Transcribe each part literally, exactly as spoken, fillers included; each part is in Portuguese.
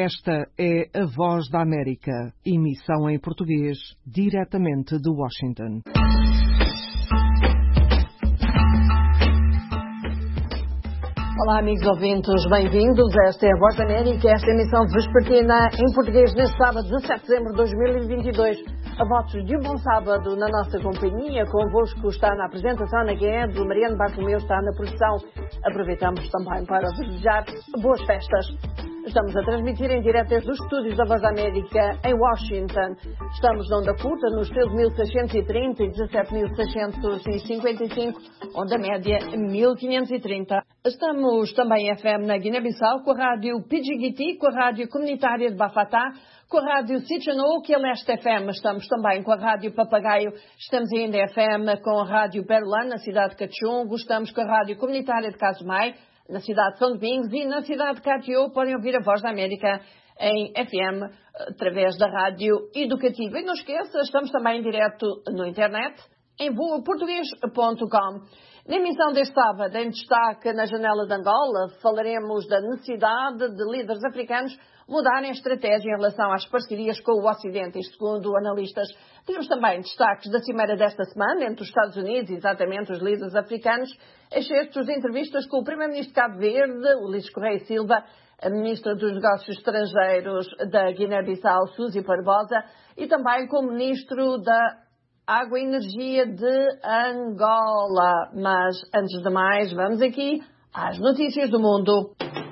Esta é a Voz da América, emissão em português, diretamente de Washington. Olá, amigos ouvintes, bem-vindos. Esta é a Voz da América, esta emissão vespertina em português neste sábado, dezessete de dezembro de dois mil e vinte e dois. A votos de um bom sábado na nossa companhia. Convosco está na apresentação na Guedes, o Mariano Bartolomeu está na produção. Aproveitamos também para desejar boas festas. Estamos a transmitir em direto desde os estúdios da Voz da América em Washington. Estamos na onda curta nos treze mil seiscentos e trinta e dezassete mil seiscentos e cinquenta e cinco, onda média mil quinhentos e trinta. Estamos também em F M na Guiné-Bissau com a rádio Pidjigiti, com a rádio comunitária de Bafatá, com a rádio Sitchanouk e a Leste F M. Estamos também com a rádio Papagaio. Estamos ainda em F M com a rádio Berlan, na cidade de Cachungo. Estamos com a rádio comunitária de Casumai, na cidade de São Domingos, e na cidade de Catió podem ouvir a Voz da América em F M através da rádio educativa. E não esqueça, estamos também em direto no internet em voa português ponto com. Na emissão deste sábado, em destaque na janela de Angola, falaremos da necessidade de líderes africanos mudarem a estratégia em relação às parcerias com o Ocidente, isto segundo analistas. Temos também destaques da cimeira desta semana entre os Estados Unidos e exatamente os líderes africanos, excertos de entrevistas com o primeiro-ministro de Cabo Verde, Ulisses Correia e Silva, a ministra dos Negócios Estrangeiros da Guiné-Bissau, Suzy Barbosa, e também com o ministro da Água e Energia de Angola. Mas, antes de mais, vamos aqui às notícias do mundo.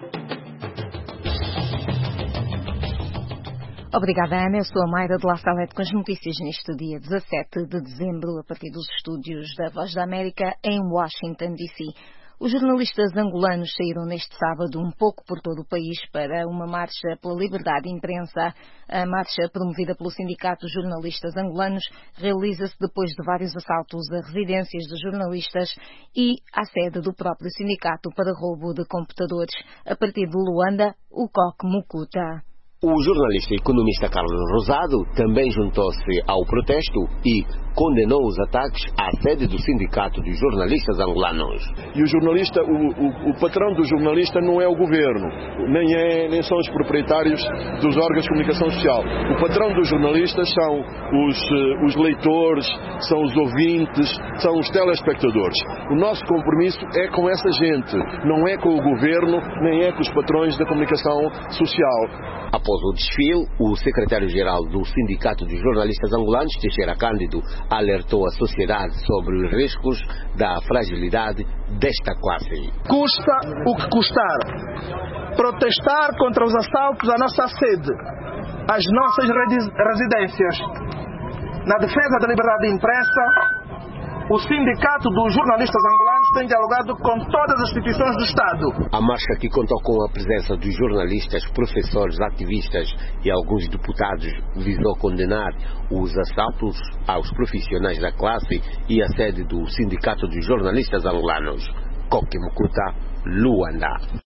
Obrigada, Ana. Eu sou a Mayra de La Salete com as notícias neste dia dezassete de dezembro, a partir dos estúdios da Voz da América em Washington, D C Os jornalistas angolanos saíram neste sábado um pouco por todo o país para uma marcha pela liberdade de imprensa. A marcha, promovida pelo Sindicato de Jornalistas Angolanos, realiza-se depois de vários assaltos a residências de jornalistas e à sede do próprio sindicato para roubo de computadores. A partir de Luanda, o Coque Mucuta. O jornalista e economista Carlos Rosado também juntou-se ao protesto e condenou os ataques à sede do Sindicato dos Jornalistas Angolanos. E o jornalista, o, o, o patrão do jornalista não é o governo, nem, é, nem são os proprietários dos órgãos de comunicação social. O patrão dos jornalistas são os, os leitores, são os ouvintes, são os telespectadores. O nosso compromisso é com essa gente, não é com o governo, nem é com os patrões da comunicação social. Após o desfile, o secretário-geral do Sindicato dos Jornalistas Angolanos, Teixeira Cândido, alertou a sociedade sobre os riscos da fragilidade desta classe. Custa o que custar. Protestar contra os assaltos à nossa sede, às nossas residências. Na defesa da liberdade de imprensa, o Sindicato dos Jornalistas Angolanos tem dialogado com todas as instituições do Estado. A marcha, que contou com a presença dos jornalistas, professores, ativistas e alguns deputados, visou condenar os assaltos aos profissionais da classe e a sede do Sindicato dos Jornalistas Angolanos. Coque Mucuta, Luanda.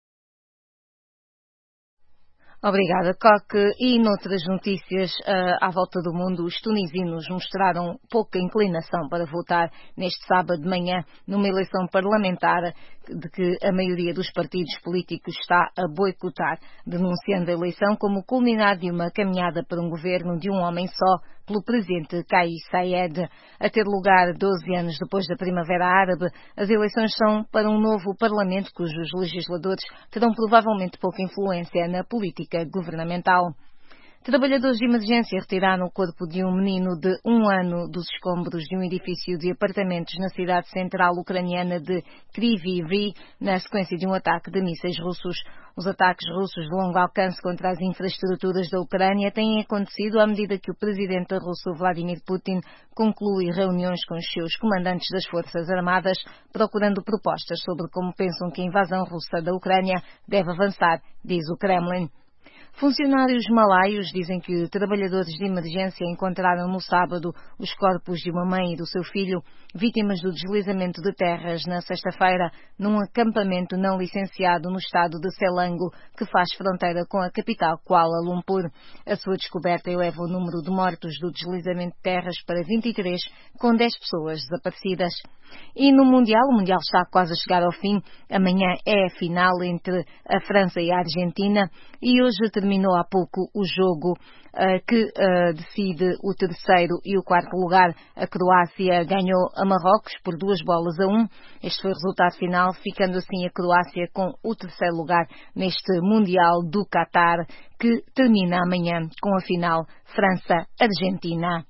Obrigada, Coque. E noutras notícias uh, à volta do mundo, os tunisinos mostraram pouca inclinação para votar neste sábado de manhã numa eleição parlamentar de que a maioria dos partidos políticos está a boicotar, denunciando a eleição como o culminar de uma caminhada para um governo de um homem só, pelo presidente Kais Saied. A ter lugar doze anos depois da Primavera Árabe, as eleições são para um novo parlamento cujos legisladores terão provavelmente pouca influência na política governamental. Trabalhadores de emergência retiraram o corpo de um menino de um ano dos escombros de um edifício de apartamentos na cidade central ucraniana de Kryvyi Rih, na sequência de um ataque de mísseis russos. Os ataques russos de longo alcance contra as infraestruturas da Ucrânia têm acontecido à medida que o presidente russo Vladimir Putin conclui reuniões com os seus comandantes das Forças Armadas, procurando propostas sobre como pensam que a invasão russa da Ucrânia deve avançar, diz o Kremlin. Funcionários malaios dizem que trabalhadores de emergência encontraram no sábado os corpos de uma mãe e do seu filho, vítimas do deslizamento de terras na sexta-feira, num acampamento não licenciado no estado de Selangor, que faz fronteira com a capital Kuala Lumpur. A sua descoberta eleva o número de mortos do deslizamento de terras para vinte e três, com dez pessoas desaparecidas. E no Mundial, o Mundial está quase a chegar ao fim. Amanhã é a final entre a França e a Argentina e hoje terminou há pouco o jogo uh, que uh, decide o terceiro e o quarto lugar. A Croácia ganhou a Marrocos por duas bolas a um. Este foi o resultado final, ficando assim a Croácia com o terceiro lugar neste Mundial do Qatar, que termina amanhã com a final França-Argentina.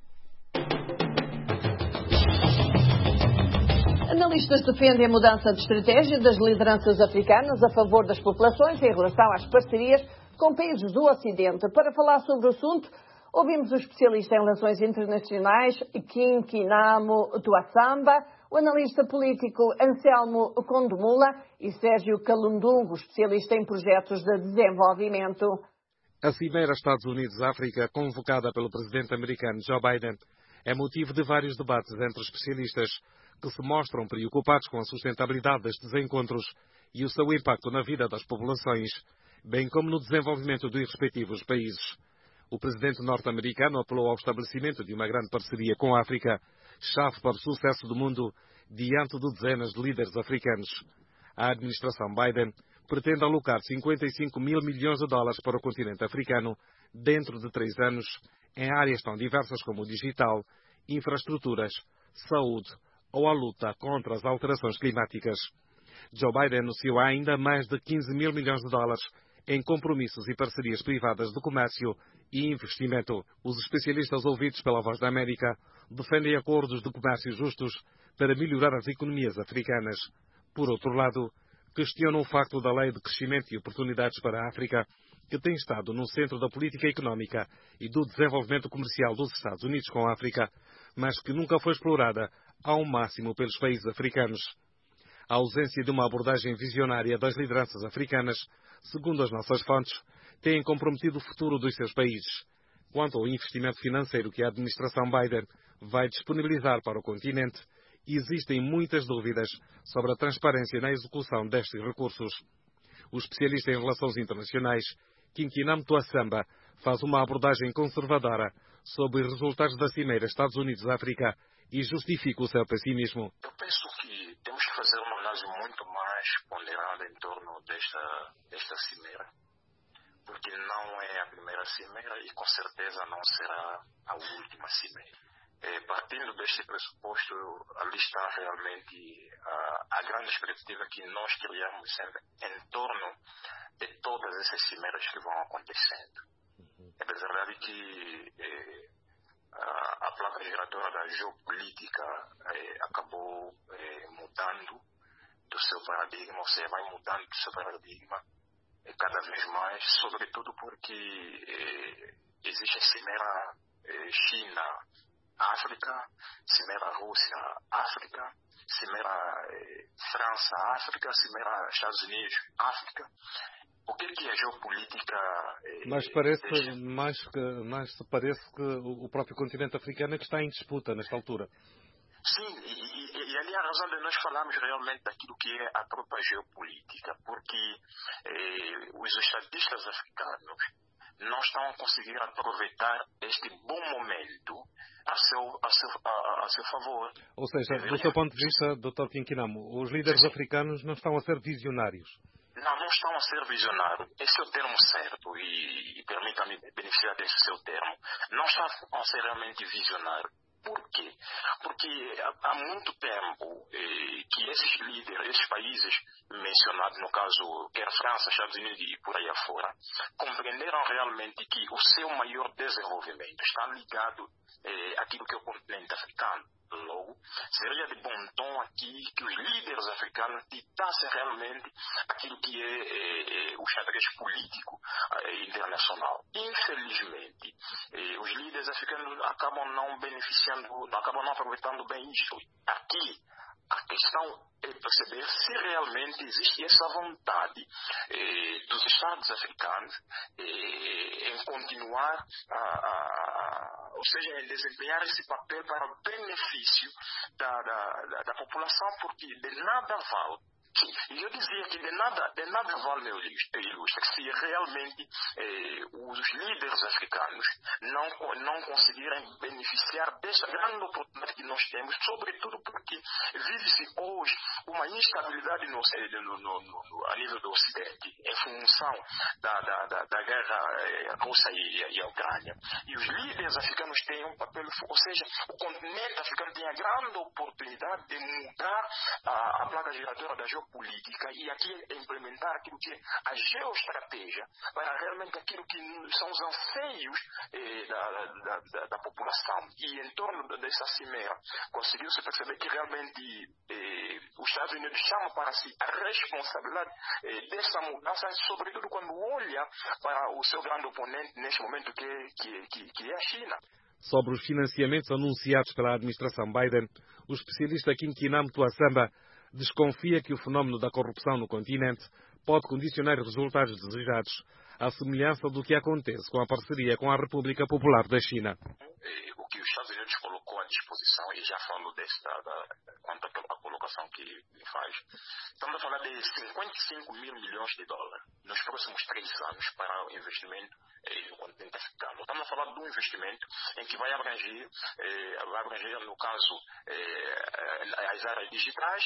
Analistas defendem a mudança de estratégia das lideranças africanas a favor das populações em relação às parcerias com países do Ocidente. Para falar sobre o assunto, ouvimos o especialista em relações internacionais, Kim Kinamo Tuassamba, o analista político Anselmo Condomula e Sérgio Calundungo, especialista em projetos de desenvolvimento. A Cimeira Estados Unidos-África, convocada pelo presidente americano Joe Biden, é motivo de vários debates entre especialistas que se mostram preocupados com a sustentabilidade destes encontros e o seu impacto na vida das populações, bem como no desenvolvimento dos respectivos países. O presidente norte-americano apelou ao estabelecimento de uma grande parceria com a África, chave para o sucesso do mundo, diante de dezenas de líderes africanos. A administração Biden pretende alocar cinquenta e cinco mil milhões de dólares para o continente africano dentro de três anos, em áreas tão diversas como o digital, infraestruturas, saúde ou a luta contra as alterações climáticas. Joe Biden anunciou ainda mais de quinze mil milhões de dólares em compromissos e parcerias privadas de comércio e investimento. Os especialistas ouvidos pela Voz da América defendem acordos de comércio justos para melhorar as economias africanas. Por outro lado, questionam o facto da Lei de Crescimento e Oportunidades para a África, que tem estado no centro da política económica e do desenvolvimento comercial dos Estados Unidos com a África, mas que nunca foi explorada ao máximo pelos países africanos. A ausência de uma abordagem visionária das lideranças africanas, segundo as nossas fontes, tem comprometido o futuro dos seus países. Quanto ao investimento financeiro que a administração Biden vai disponibilizar para o continente, existem muitas dúvidas sobre a transparência na execução destes recursos. O especialista em relações internacionais, Kim Kinamo Tuassamba, faz uma abordagem conservadora sobre os resultados da Cimeira Estados Unidos-África e justifica o seu pessimismo. Eu penso que temos que fazer uma análise muito mais ponderada em torno desta, desta cimeira, porque não é a primeira cimeira e com certeza não será a última cimeira. É, partindo deste pressuposto, ali está realmente a, a grande expectativa que nós criamos em, em torno de todas essas cimeiras que vão acontecendo. É verdade que é, a, a placa giratória da geopolítica é, acabou é, mudando do seu paradigma, ou seja, vai mudando do seu paradigma é, cada vez mais, sobretudo porque é, existe a cimeira é, China África, Cimeira Rússia, África, Cimeira eh, França, África, Cimeira Estados Unidos, África. O que é que a geopolítica... Eh, mas parece, deixa... mais que, mais parece que o próprio continente africano é que está em disputa nesta altura. Sim, e, e, e ali a razão de nós falarmos realmente daquilo que é a própria geopolítica, porque eh, os estadistas africanos não estão a conseguir aproveitar este bom momento a seu, a seu, a, a seu favor. Ou seja, do seu ponto de vista, doutor Kim Kinamo, os líderes sim, africanos não estão a ser visionários? Não, não estão a ser visionários. Esse é o termo certo e, e permita-me beneficiar desse seu termo. Não estão a ser realmente visionários. Por quê? Porque há, há muito tempo eh, que esses líderes, esses países mencionados, no caso, quer França, Estados Unidos e por aí afora, compreenderam realmente que o seu maior desenvolvimento está ligado eh, àquilo que é o continente africano. Logo, seria de bom tom aqui que os líderes africanos ditassem realmente aquilo que é, é, é o xadrez político é, internacional. Infelizmente, é, os líderes africanos acabam não beneficiando, acabam não aproveitando bem isto. Aqui, a questão é perceber se realmente existe essa vontade eh, dos Estados africanos eh, em continuar, a, a, ou seja, em desempenhar esse papel para o benefício da, da, da, da população, porque de nada vale E eu dizia que de nada, de nada vale, meu ilustre, se realmente eh, os líderes africanos não, não conseguirem beneficiar dessa grande oportunidade que nós temos, sobretudo porque vive-se hoje uma instabilidade no, no, no, no, a nível do Ocidente, em função da, da, da, da guerra eh, russa e, e a Ucrânia. E os líderes africanos têm um papel, ou seja, o continente africano tem a grande oportunidade de mudar a, a placa giratória da geopolítica e aqui implementar aquilo que é a geoestratégia para realmente aquilo que são os anseios eh, da, da, da, da população. E em torno dessa cimeira conseguiu-se perceber que realmente eh, os Estados Unidos chamam para si a responsabilidade eh, dessa mudança, sobretudo quando olha para o seu grande oponente neste momento que, que, que, que é a China. Sobre os financiamentos anunciados pela administração Biden, o especialista Kinkinam Tuasamba desconfia que o fenómeno da corrupção no continente pode condicionar os resultados desejados, à semelhança do que acontece com a parceria com a República Popular da China. O que os Estados Unidos colocou à disposição, e já falo desta, da, quanto à colocação que ele faz, estamos a falar de cinquenta e cinco mil milhões de dólares nos próximos três anos para o investimento eh, no continente africano. Estamos a falar de um investimento em que vai abranger, eh, vai abranger no caso, eh, as áreas digitais,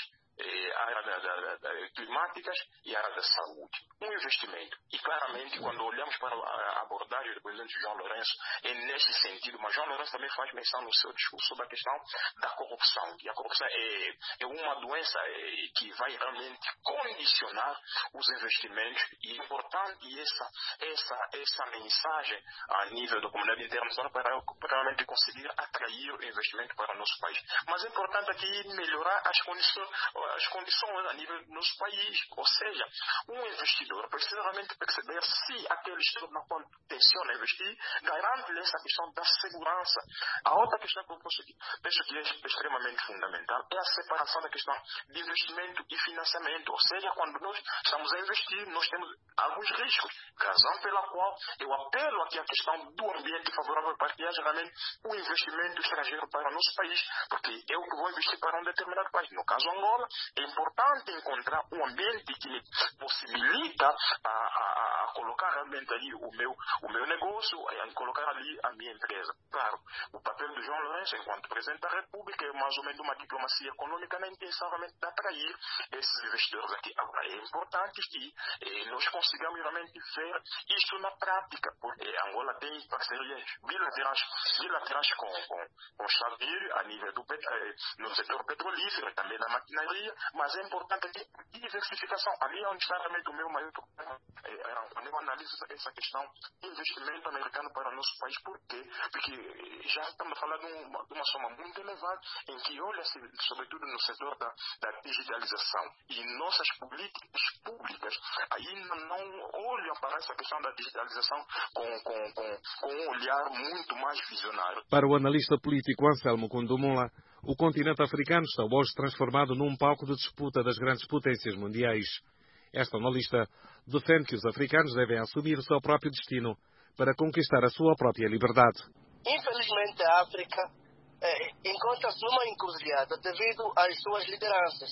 a área da, da, da, climáticas e a área da saúde. Um investimento. E claramente, quando olhamos para a abordagem do presidente João Lourenço, é nesse sentido, mas João Lourenço também faz menção no seu discurso sobre a questão da corrupção. E a corrupção é, é uma doença é, que vai realmente condicionar os investimentos. E é importante essa, essa, essa mensagem a nível da comunidade internacional para, para realmente conseguir atrair o investimento para o nosso país. Mas é importante aqui melhorar as condições as condições a nível do nosso país, ou seja, um investidor precisa realmente perceber se aquele estudo na qual tenciona investir garante-lhe essa questão da segurança. A outra questão que eu penso que, penso que é extremamente fundamental é a separação da questão de investimento e financiamento, ou seja, quando nós estamos a investir, nós temos alguns riscos, razão pela qual eu apelo aqui à questão do ambiente favorável para que haja realmente o investimento estrangeiro para o nosso país, porque eu que vou investir para um determinado país, no caso Angola, é importante encontrar um ambiente que me possibilita a, a, a colocar realmente ali o meu, o meu negócio, a colocar ali a minha empresa. Claro, o papel do João Lourenço, enquanto Presidente da República, é mais ou menos uma diplomacia econômica na intenção realmente de atrair esses investidores aqui. Agora, é importante que eh, nós consigamos realmente ver isto na prática, porque Angola tem parcerias bilaterais, bilaterais com, com, com os Estados Unidos a nível do eh, no setor petrolífero, também na maquinaria, mas é importante ter diversificação. Ali é onde está realmente o meu maior problema. É, quando eu analiso essa questão de investimento americano para o nosso país, por quê? Porque já estamos a falar de uma, de uma soma muito elevada em que olha-se, sobretudo no setor da, da digitalização, e nossas políticas públicas ainda não olham para essa questão da digitalização com, com, com, com um olhar muito mais visionário. Para o analista político Anselmo Kundumula, o continente africano está hoje transformado num palco de disputa das grandes potências mundiais. Esta analista defende que os africanos devem assumir o seu próprio destino para conquistar a sua própria liberdade. Infelizmente, a África eh, encontra-se numa encruzilhada devido às suas lideranças.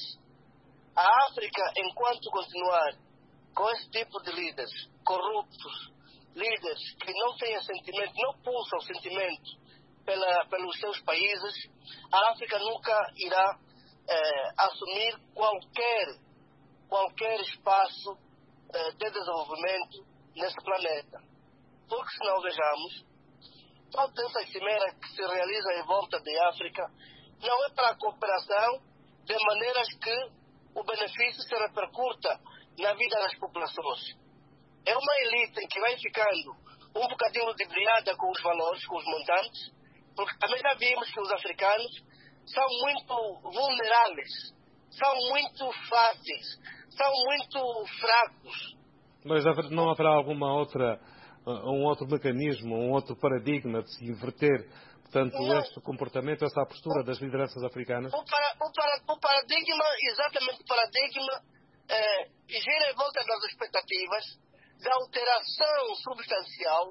A África, enquanto continuar com esse tipo de líderes corruptos, líderes que não têm sentimento, não pulsam sentimento Pela, pelos seus países, a África nunca irá eh, assumir qualquer, qualquer espaço eh, de desenvolvimento nesse planeta. Porque se não vejamos, toda essa cimeira que se realiza em volta da África não é para a cooperação de maneiras que o benefício se repercuta na vida das populações. É uma elite que vai ficando um bocadinho ludibriada com os valores, com os montantes, porque também já vimos que os africanos são muito vulneráveis, são muito fáceis, são muito fracos. Mas não haverá alguma outra, um outro mecanismo, um outro paradigma de se inverter, portanto, não. Este comportamento, essa postura das lideranças africanas? O, para, o, para, o paradigma, exatamente o paradigma, é, gira em volta das expectativas da alteração substancial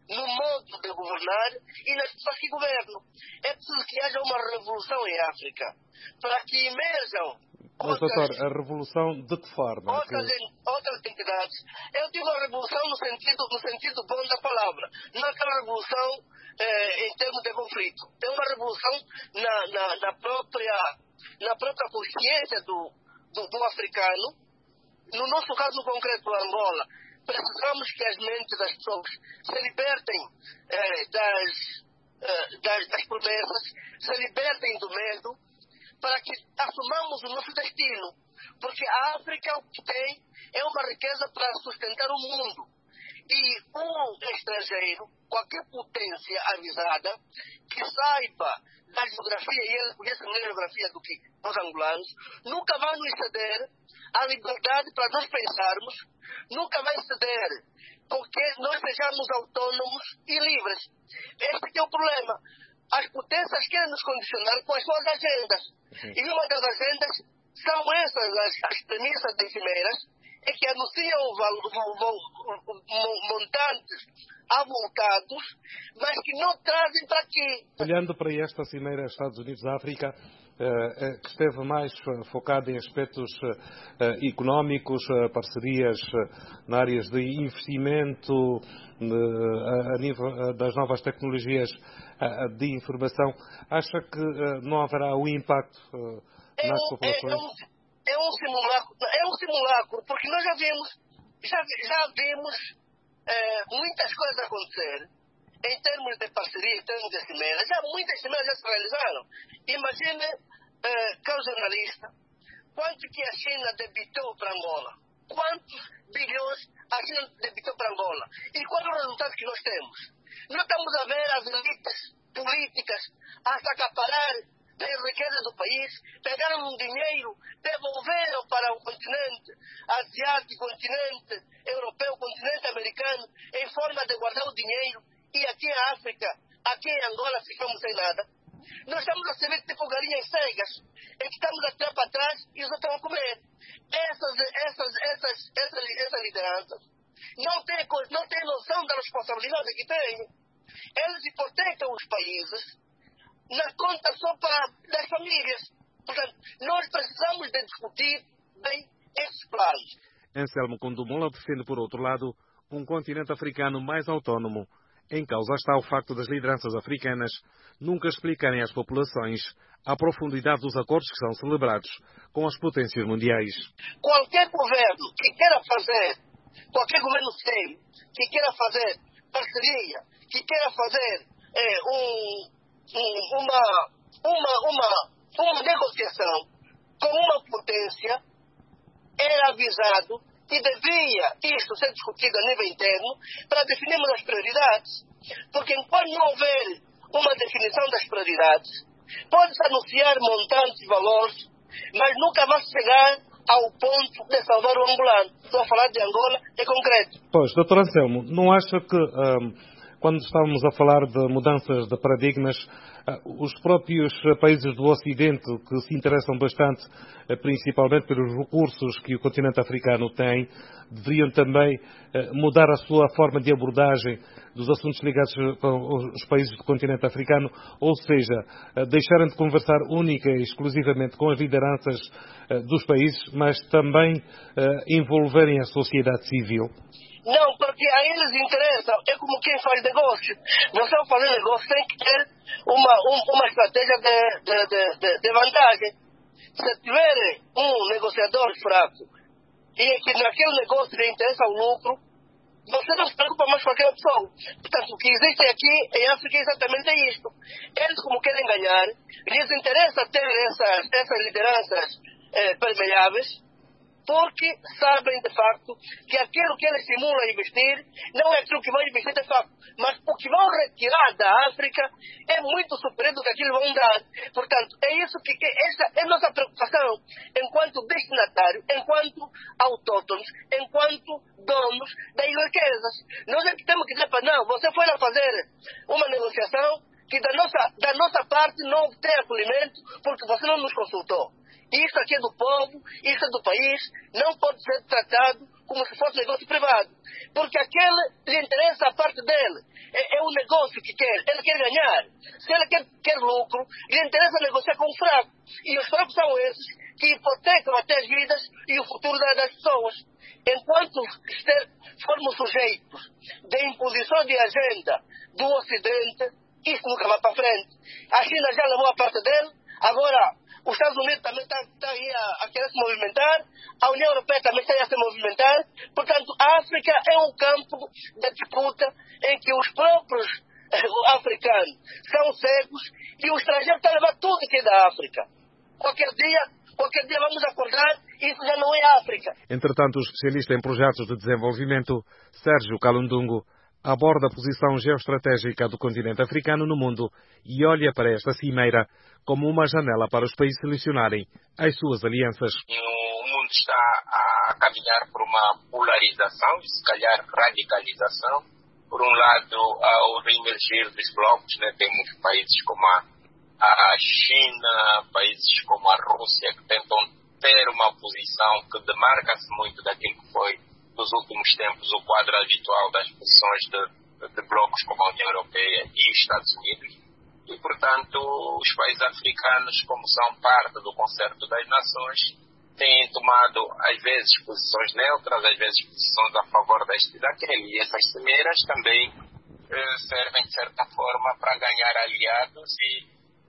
no modo de governar e nas pessoas que governam. É preciso que haja uma revolução em África para que emerjam Mas, doutor, a revolução de que forma? Outras, Que... outras entidades. Eu digo a revolução no sentido, no sentido bom da palavra. Não aquela revolução eh, em termos de conflito. É uma revolução na, na, na, própria, na própria consciência do, do, do africano. No nosso caso concreto, Angola, precisamos que as mentes das pessoas se libertem eh, das, eh, das, das promessas, se libertem do medo, para que assumamos o nosso destino. Porque a África, o que tem, é uma riqueza para sustentar o mundo. E um estrangeiro, qualquer potência avisada, que saiba da geografia, e ele conhece melhor a geografia do que os angolanos, nunca vai nos ceder a liberdade para nós pensarmos, nunca vai ceder porque nós sejamos autônomos e livres. Este é o problema. As potências querem nos condicionar com as suas agendas. Sim. E uma das agendas são essas, as, as premissas das cimeiras, é que anunciam montantes avultados, mas que não trazem para aqui. Olhando para esta cimeira Estados Unidos-África, Uh, que esteve mais focado em aspectos uh, económicos, uh, parcerias uh, na áreas de investimento, uh, a nível uh, das novas tecnologias uh, de informação. Acha que uh, não haverá o impacto uh, é nas um, populações? É, é, um, é um simulacro, é um simulacro, porque nós já vimos, já, já vimos uh, muitas coisas acontecer. Em termos de parceria, em termos de cimeiras, já muitas cimeiras já se realizaram. Imagine, eh, caro jornalista, quanto que a China debitou para Angola. Quantos bilhões a China debitou para Angola. E qual é o resultado que nós temos? Nós estamos a ver as elites políticas a se acaparar da riqueza do país, pegaram um dinheiro, devolveram para o continente asiático, continente europeu, continente americano, em forma de guardar o dinheiro. E aqui em África, aqui em Angola, ficamos sem nada. Nós estamos a servir tipo galinhas cegas, em que estamos a tirar para trás e os outros vão comer. Essas, essas, essas, essas, essas lideranças não têm, não têm noção da responsabilidade que têm. Eles hipotecam os países na conta só para das famílias. Portanto, nós precisamos de discutir bem esses planos. Anselmo Condomola defende, por outro lado, um continente africano mais autónomo. Em causa está o facto das lideranças africanas nunca explicarem às populações a profundidade dos acordos que são celebrados com as potências mundiais. Qualquer governo que queira fazer, qualquer governo sério, que queira fazer parceria, que queira fazer é, um, um, uma, uma, uma, uma negociação com uma potência, era avisado que devia isto ser discutido a nível interno para definirmos as prioridades. Porque enquanto não houver uma definição das prioridades, pode-se anunciar montantes e valores, mas nunca vai chegar ao ponto de salvar o angolano. Estou a falar de Angola em concreto. Pois, doutor Anselmo, não acha que um, quando estávamos a falar de mudanças de paradigmas, uh, os próprios países do Ocidente, que se interessam bastante, uh, principalmente pelos recursos que o continente africano tem, deveriam também uh, mudar a sua forma de abordagem dos assuntos ligados aos países do continente africano, ou seja, uh, deixarem de conversar única e exclusivamente com as lideranças uh, dos países, mas também uh, envolverem a sociedade civil? Não, porque a eles interessa, é como quem faz negócio. Você ao fazer negócio tem que ter uma, um, uma estratégia de, de, de, de, de vantagem. Se tiver um negociador fraco e que naquele negócio lhe interessa o lucro, você não se preocupa mais com aquela pessoa. Portanto, o que existe aqui em África é exatamente isto. Eles, como querem ganhar, lhes interessa ter essas, essas lideranças eh, permeáveis, porque sabem de facto que aquilo que eles simulam a investir não é aquilo que vão investir de facto, mas o que vão retirar da África é muito superior do que aquilo vão dar. Portanto, é isso que, que essa é a nossa preocupação enquanto destinatário, enquanto autóctonos, enquanto donos das riquezas. Nós é que temos que dizer para não, você foi lá fazer uma negociação que da nossa, da nossa parte não tem acolhimento porque você não nos consultou. Isto aqui é do povo, isto é do país, não pode ser tratado como se fosse negócio privado. Porque aquele lhe interessa a parte dele. É, é o negócio que quer, ele quer ganhar. Se ele quer, quer lucro, lhe interessa negociar com o fraco. E os fracos são esses que hipotecam até as vidas e o futuro das pessoas. Enquanto ester, formos sujeitos de imposição de agenda do Ocidente, isso nunca vai para frente. A China já levou a parte dele, agora os Estados Unidos também está tá aí a, a querer se movimentar, a União Europeia também está aí a se movimentar. Portanto, a África é um campo de disputa em que os próprios eh, africanos são cegos e o estrangeiro está a levar tudo que é da África. Qualquer dia, qualquer dia vamos acordar e isso já não é África. Entretanto, o especialista em projetos de desenvolvimento, Sérgio Kalundungu, aborda a posição geoestratégica do continente africano no mundo e olha para esta cimeira como uma janela para os países selecionarem as suas alianças. O mundo está a caminhar por uma polarização e, se calhar, radicalização. Por um lado, ao reemergir dos blocos, né, temos países como a, a China, países como a Rússia, que tentam ter uma posição que demarca-se muito daquilo que foi, nos últimos tempos, o quadro habitual das posições de, de, de blocos como a União Europeia e os Estados Unidos. E, portanto, os países africanos, como são parte do concerto das nações, têm tomado, às vezes, posições neutras, às vezes, posições a favor deste e daquele. E essas cimeiras também eh, servem, de certa forma, para ganhar aliados e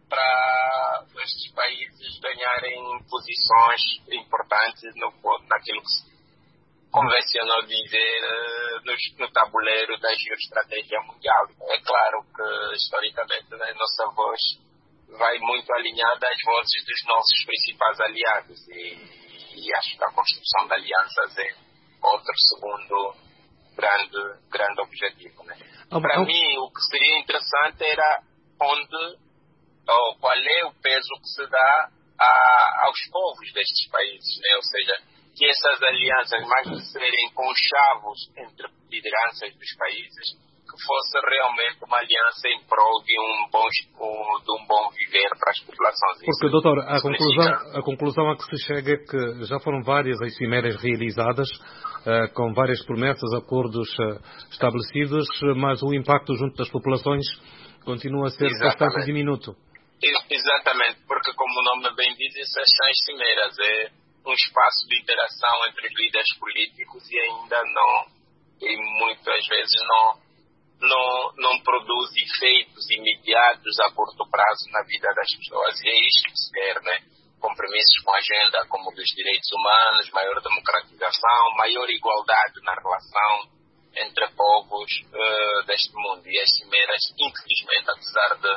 para estes países ganharem posições importantes no, naquilo que se convencionou dizer no, no tabuleiro da geoestratégia mundial. É claro que, historicamente, a nossa voz vai muito alinhada às vozes dos nossos principais aliados e, e acho que a construção de alianças é outro segundo grande, grande objetivo. Né? Ah, Para ah, mim, o que seria interessante era onde, ou qual é o peso que se dá a, aos povos destes países, né? Ou seja, que essas alianças, mais de serem conchavos entre lideranças dos países, que fosse realmente uma aliança em prol de um bom, de um bom viver para as populações. Porque, doutor, a conclusão, a conclusão a que se chega é que já foram várias as cimeiras realizadas, uh, com várias promessas, acordos uh, estabelecidos, mas o impacto junto das populações continua a ser Exatamente. bastante diminuto. Exatamente, porque, como o nome bem diz, essas são as cimeiras. É um espaço de interação entre os líderes políticos e ainda não, e muitas vezes não, não, não produz efeitos imediatos a curto prazo na vida das pessoas. E é isto que se quer, né? Compromissos com a agenda como dos direitos humanos, maior democratização, maior igualdade na relação entre povos uh, deste mundo. E as cimeiras, infelizmente, apesar de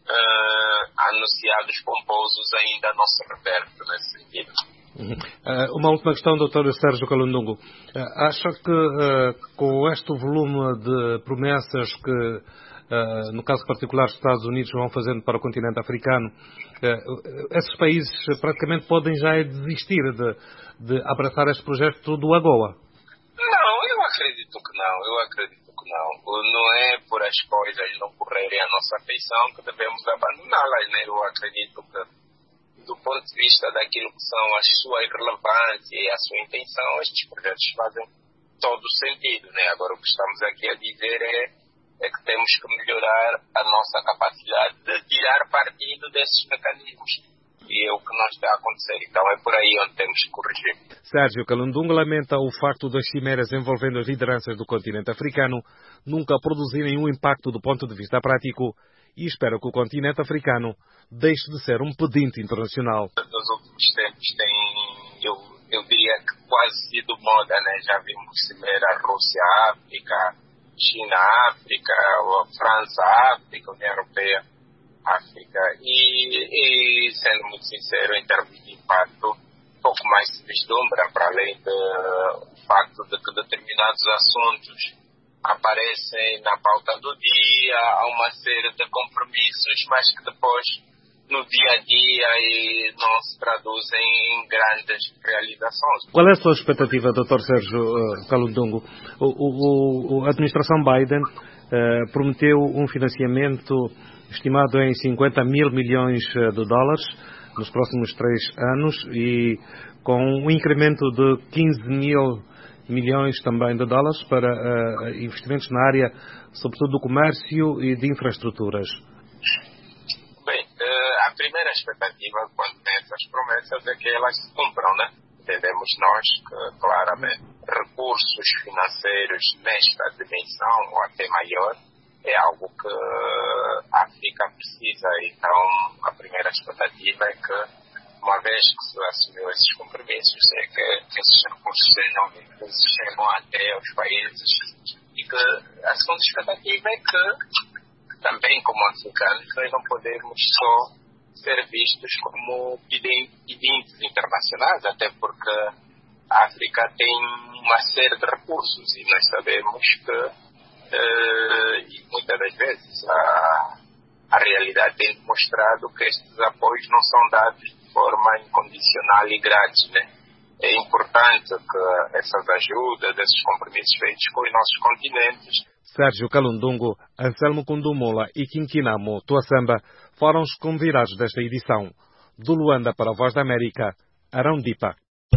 uh, anunciados pomposos, ainda não se revertem nesse sentido. Uh, uma última questão, doutor Sérgio Kalundungu. Uh, acha que uh, com este volume de promessas que, uh, no caso particular, os Estados Unidos vão fazendo para o continente africano, uh, esses países praticamente podem já desistir de, de abraçar este projeto do AGOA? Não, eu acredito que não. Eu acredito que não. Não é por as coisas não correrem à nossa afeição que devemos abandoná-las, né? Eu acredito que, do ponto de vista daquilo que são as suas relevâncias e a sua intenção, estes projetos fazem todo o sentido, né? Agora, o que estamos aqui a dizer é, é que temos que melhorar a nossa capacidade de tirar partido desses mecanismos. E é o que não está a acontecer. Então é por aí onde temos que corrigir. Sérgio Kalundungu lamenta o facto das cimeiras envolvendo as lideranças do continente africano nunca produzirem um impacto do ponto de vista prático e espera que o continente africano deixe de ser um pedinte internacional. Nos últimos tempos tem, eu, eu diria que quase sido moda, né? Já vimos cimeira Rússia-África, China-África, França-África, União Europeia-África. E, e, sendo muito sincero, em termos de impacto, pouco mais se vislumbra, para além do facto de que determinados assuntos aparecem na pauta do dia, há uma série de compromissos, mas que depois, no dia a dia, e não se traduzem em grandes realizações. Qual é a sua expectativa, doutor Sérgio uh, Kalundungu? O, o, o, a administração Biden uh, prometeu um financiamento estimado em cinquenta mil milhões de dólares nos próximos três anos e com um incremento de quinze mil milhões também de dólares para uh, investimentos na área, sobretudo do comércio e de infraestruturas. Bem, uh, a primeira expectativa quando tem essas promessas é que elas se cumpram, né? Entendemos nós que, claramente, recursos financeiros nesta dimensão ou até maior é algo que a África precisa. Então, a primeira expectativa é que, uma vez que se assumiu esses compromissos, é que, que esses recursos sejam, chegam até os países. E que a segunda expectativa é que, também como africanos, nós não podemos só ser vistos como pedintes internacionais, até porque a África tem uma série de recursos e nós sabemos que Uh, e muitas das vezes a, a realidade tem demonstrado que estes apoios não são dados de forma incondicional e grátis, né? É importante que essas ajudas, esses compromissos feitos com os nossos continentes. Sérgio Kalundungo, Anselmo Kundumula e Kinkinamo Tuaçamba foram os convidados desta edição. Do Luanda para a Voz da América, Arão Dipa.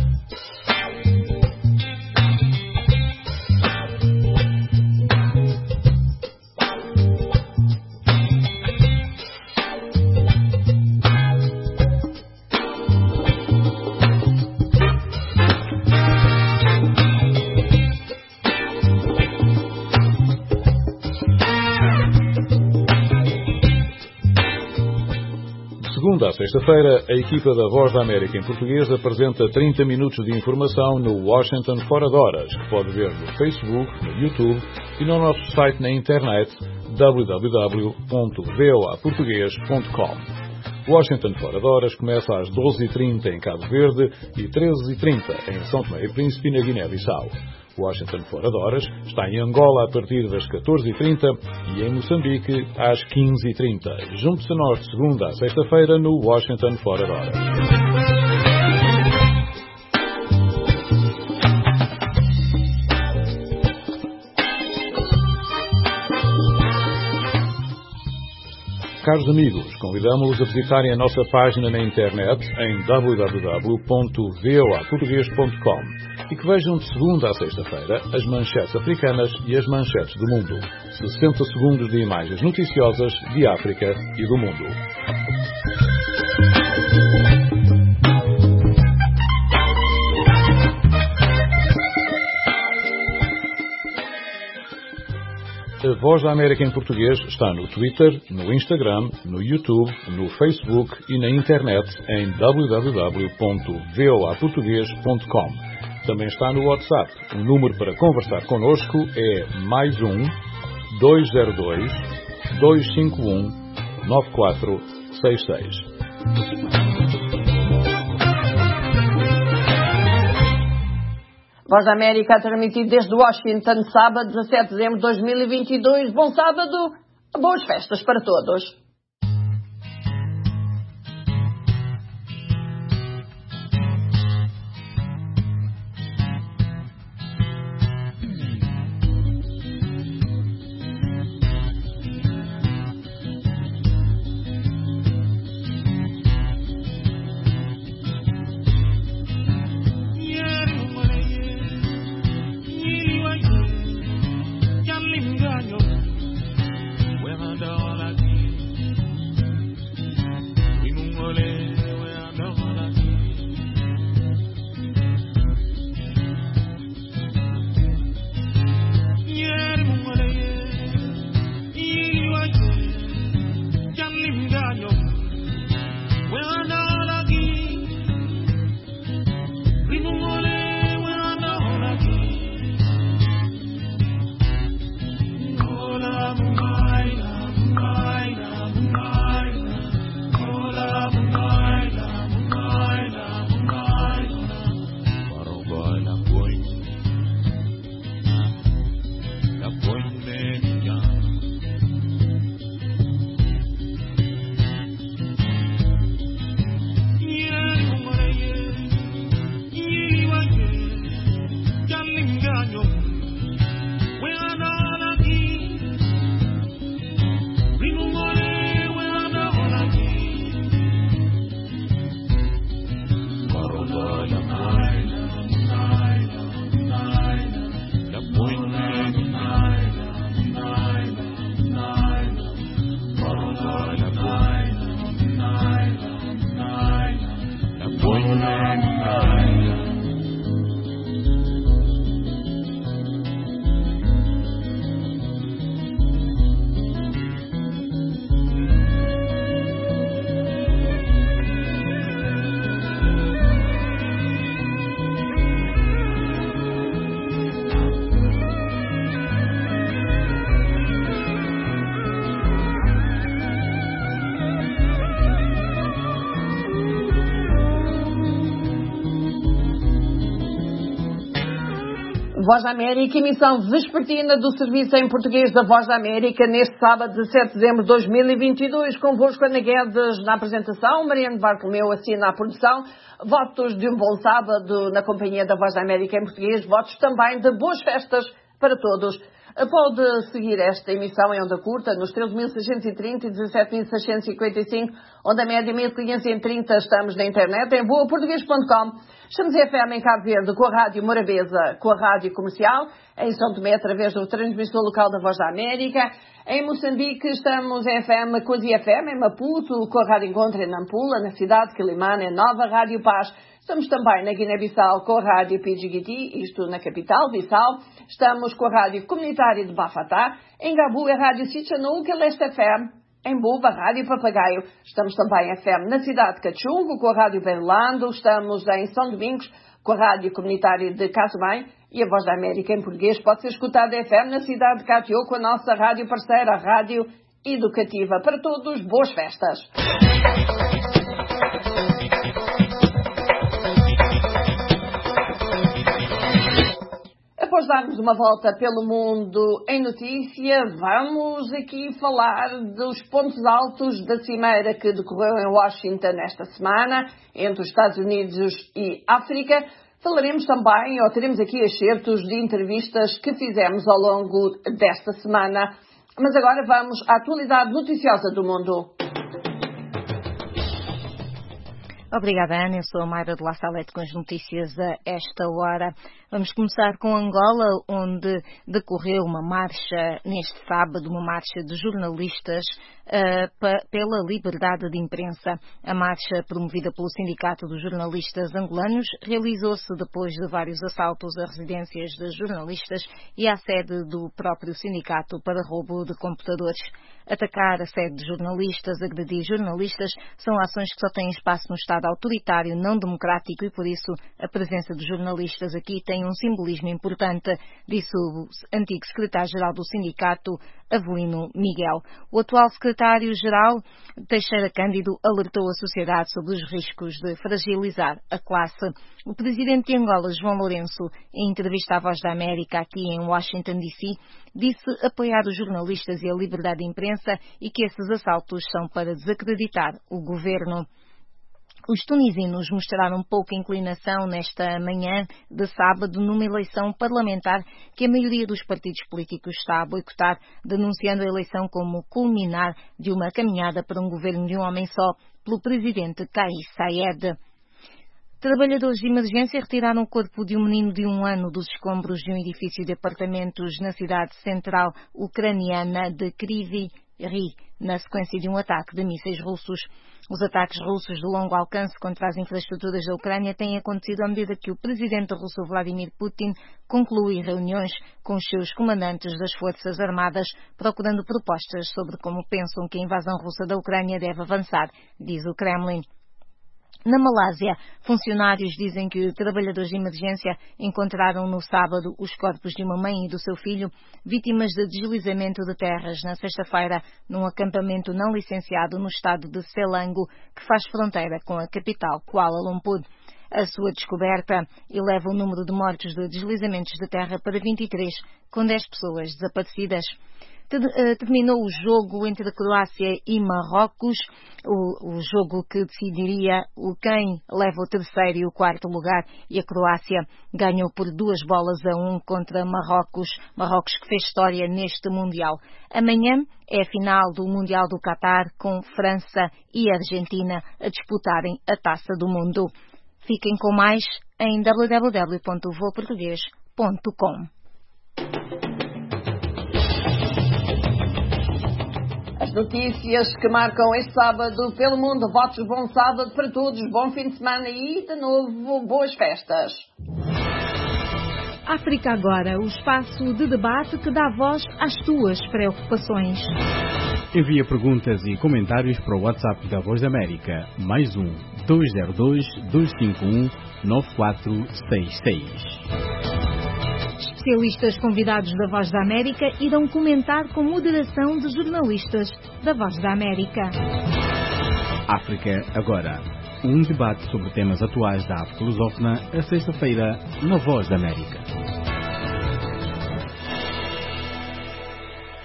Segunda a sexta-feira, a equipa da Voz da América em português apresenta trinta minutos de informação no Washington Fora de Horas, que pode ver no Facebook, no YouTube e no nosso site na internet w w w ponto v o a português ponto com. Washington Fora de Horas começa às doze e trinta em Cabo Verde e treze e trinta em São Tomé e Príncipe na Guiné-Bissau. Washington Fora de Horas está em Angola a partir das catorze e trinta e em Moçambique às quinze e trinta. Junte-se a nós de segunda a sexta-feira no Washington Fora de Horas. Caros amigos, convidamos-los a visitarem a nossa página na internet em w w w ponto v o a português ponto com e que vejam de segunda a sexta-feira as manchetes africanas e as manchetes do mundo. sessenta segundos de imagens noticiosas de África e do mundo. A Voz da América em português está no Twitter, no Instagram, no YouTube, no Facebook e na internet em w w w ponto v o a português ponto com. Também está no WhatsApp. O número para conversar connosco é mais um, dois zero dois, dois cinco um, nove quatro seis seis. Voz da América, transmitido desde Washington, sábado, dezassete de dezembro de dois mil e vinte e dois. Bom sábado, boas festas para todos. Voz da América, emissão vespertina do Serviço em Português da Voz da América, neste sábado, dezassete de dezembro de dois mil e vinte e dois. Convosco, Ana Guedes na apresentação, Mariano Bartolomeu assina a produção. Votos de um bom sábado na companhia da Voz da América em Português. Votos também de boas festas para todos. Pode seguir esta emissão em onda curta nos treze mil seiscentos e trinta e dezassete mil seiscentos e cinquenta e cinco, onde a média mil quinhentos e trinta. Estamos na internet em boa português ponto com. Estamos em F M em Cabo Verde com a Rádio Morabeza, com a Rádio Comercial, em São Tomé através do transmissor local da Voz da América. Em Moçambique estamos em F M com a Z F M, em Maputo, com a Rádio Encontro em Nampula, na cidade de Quilimane, em Nova Rádio Paz. Estamos também na Guiné-Bissau com a Rádio Pidjigiti, isto na capital, Bissau. Estamos com a Rádio Comunitária de Bafatá. Em Gabu é a Rádio Sichanuk, a Leste F M. Em Buba, Rádio Papagaio. Estamos também em F M na cidade de Cachungo, com a Rádio Berlando. Estamos em São Domingos, com a Rádio Comunitária de Casumém. E a Voz da América em português pode ser escutada em F M na cidade de Catió, com a nossa rádio parceira, a Rádio Educativa. Para todos, boas festas. Após darmos uma volta pelo mundo em notícia, vamos aqui falar dos pontos altos da cimeira que decorreu em Washington esta semana, entre os Estados Unidos e África. Falaremos também, ou teremos aqui excertos de entrevistas que fizemos ao longo desta semana. Mas agora vamos à atualidade noticiosa do mundo. Obrigada, Ana. Eu sou a Mayra de La Salete com as notícias a esta hora. Vamos começar com Angola, onde decorreu uma marcha neste sábado, uma marcha de jornalistas uh, pa, pela liberdade de imprensa. A marcha, promovida pelo Sindicato dos Jornalistas Angolanos, realizou-se depois de vários assaltos a residências de jornalistas e à sede do próprio sindicato para roubo de computadores. Atacar a sede de jornalistas, agredir jornalistas, são ações que só têm espaço no Estado autoritário, não democrático, e por isso a presença de jornalistas aqui tem um simbolismo importante, disse o antigo secretário-geral do sindicato, Avelino Miguel. O atual secretário-geral, Teixeira Cândido, alertou a sociedade sobre os riscos de fragilizar a classe. O presidente de Angola, João Lourenço, em entrevista à Voz da América aqui em Washington, D C, disse apoiar os jornalistas e a liberdade de imprensa e que esses assaltos são para desacreditar o governo. Os tunisinos mostraram pouca inclinação nesta manhã de sábado numa eleição parlamentar que a maioria dos partidos políticos está a boicotar, denunciando a eleição como culminar de uma caminhada para um governo de um homem só pelo presidente Kais Saied. Trabalhadores de emergência retiraram o corpo de um menino de um ano dos escombros de um edifício de apartamentos na cidade central ucraniana de Kryvyi Rih, na sequência de um ataque de mísseis russos. Os ataques russos de longo alcance contra as infraestruturas da Ucrânia têm acontecido à medida que o presidente russo Vladimir Putin conclui reuniões com os seus comandantes das Forças Armadas, procurando propostas sobre como pensam que a invasão russa da Ucrânia deve avançar, diz o Kremlin. Na Malásia, funcionários dizem que trabalhadores de emergência encontraram no sábado os corpos de uma mãe e do seu filho, vítimas de deslizamento de terras na sexta-feira, num acampamento não licenciado no estado de Selangor, que faz fronteira com a capital, Kuala Lumpur. A sua descoberta eleva o número de mortos de deslizamentos de terra para vinte e três, com dez pessoas desaparecidas. Terminou o jogo entre a Croácia e Marrocos, o, o jogo que decidiria o quem leva o terceiro e o quarto lugar, e a Croácia ganhou por duas bolas a um contra Marrocos, Marrocos que fez história neste Mundial. Amanhã é a final do Mundial do Qatar, com França e Argentina a disputarem a Taça do Mundo. Fiquem com mais em w w w ponto voa português ponto com. As notícias que marcam este sábado pelo mundo. Votos bom sábado para todos, bom fim de semana e, de novo, boas festas. África Agora, o espaço de debate que dá voz às tuas preocupações. Envia perguntas e comentários para o WhatsApp da Voz da América, mais um, dois zero dois, dois cinco um, nove quatro seis seis. Especialistas convidados da Voz da América irão comentar com moderação de jornalistas da Voz da América. África Agora, um debate sobre temas atuais da África lusófona, a sexta-feira, na Voz da América.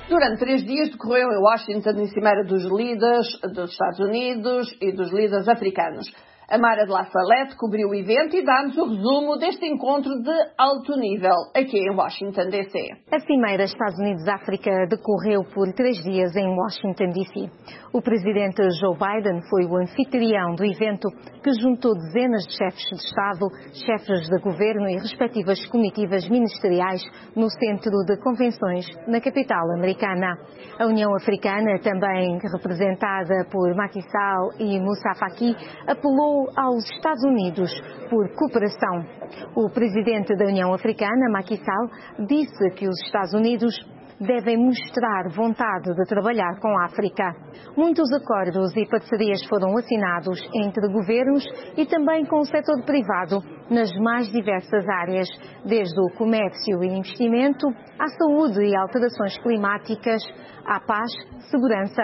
Durante três dias decorreu em Washington a cimeira dos líderes dos Estados Unidos e dos líderes africanos. A Mara de La Salette cobriu o evento e dá-nos o resumo deste encontro de alto nível aqui em Washington, D C. A Cimeira Estados Unidos-África decorreu por três dias em Washington, D C. O presidente Joe Biden foi o anfitrião do evento, que juntou dezenas de chefes de Estado, chefes de governo e respectivas comitivas ministeriais no centro de convenções na capital americana. A União Africana, também representada por Macky Sall e Moussa Faki, apelou aos Estados Unidos por cooperação. O presidente da União Africana, Macky Sall, disse que os Estados Unidos devem mostrar vontade de trabalhar com a África. Muitos acordos e parcerias foram assinados entre governos e também com o setor privado nas mais diversas áreas, desde o comércio e investimento, à saúde e alterações climáticas, à paz, segurança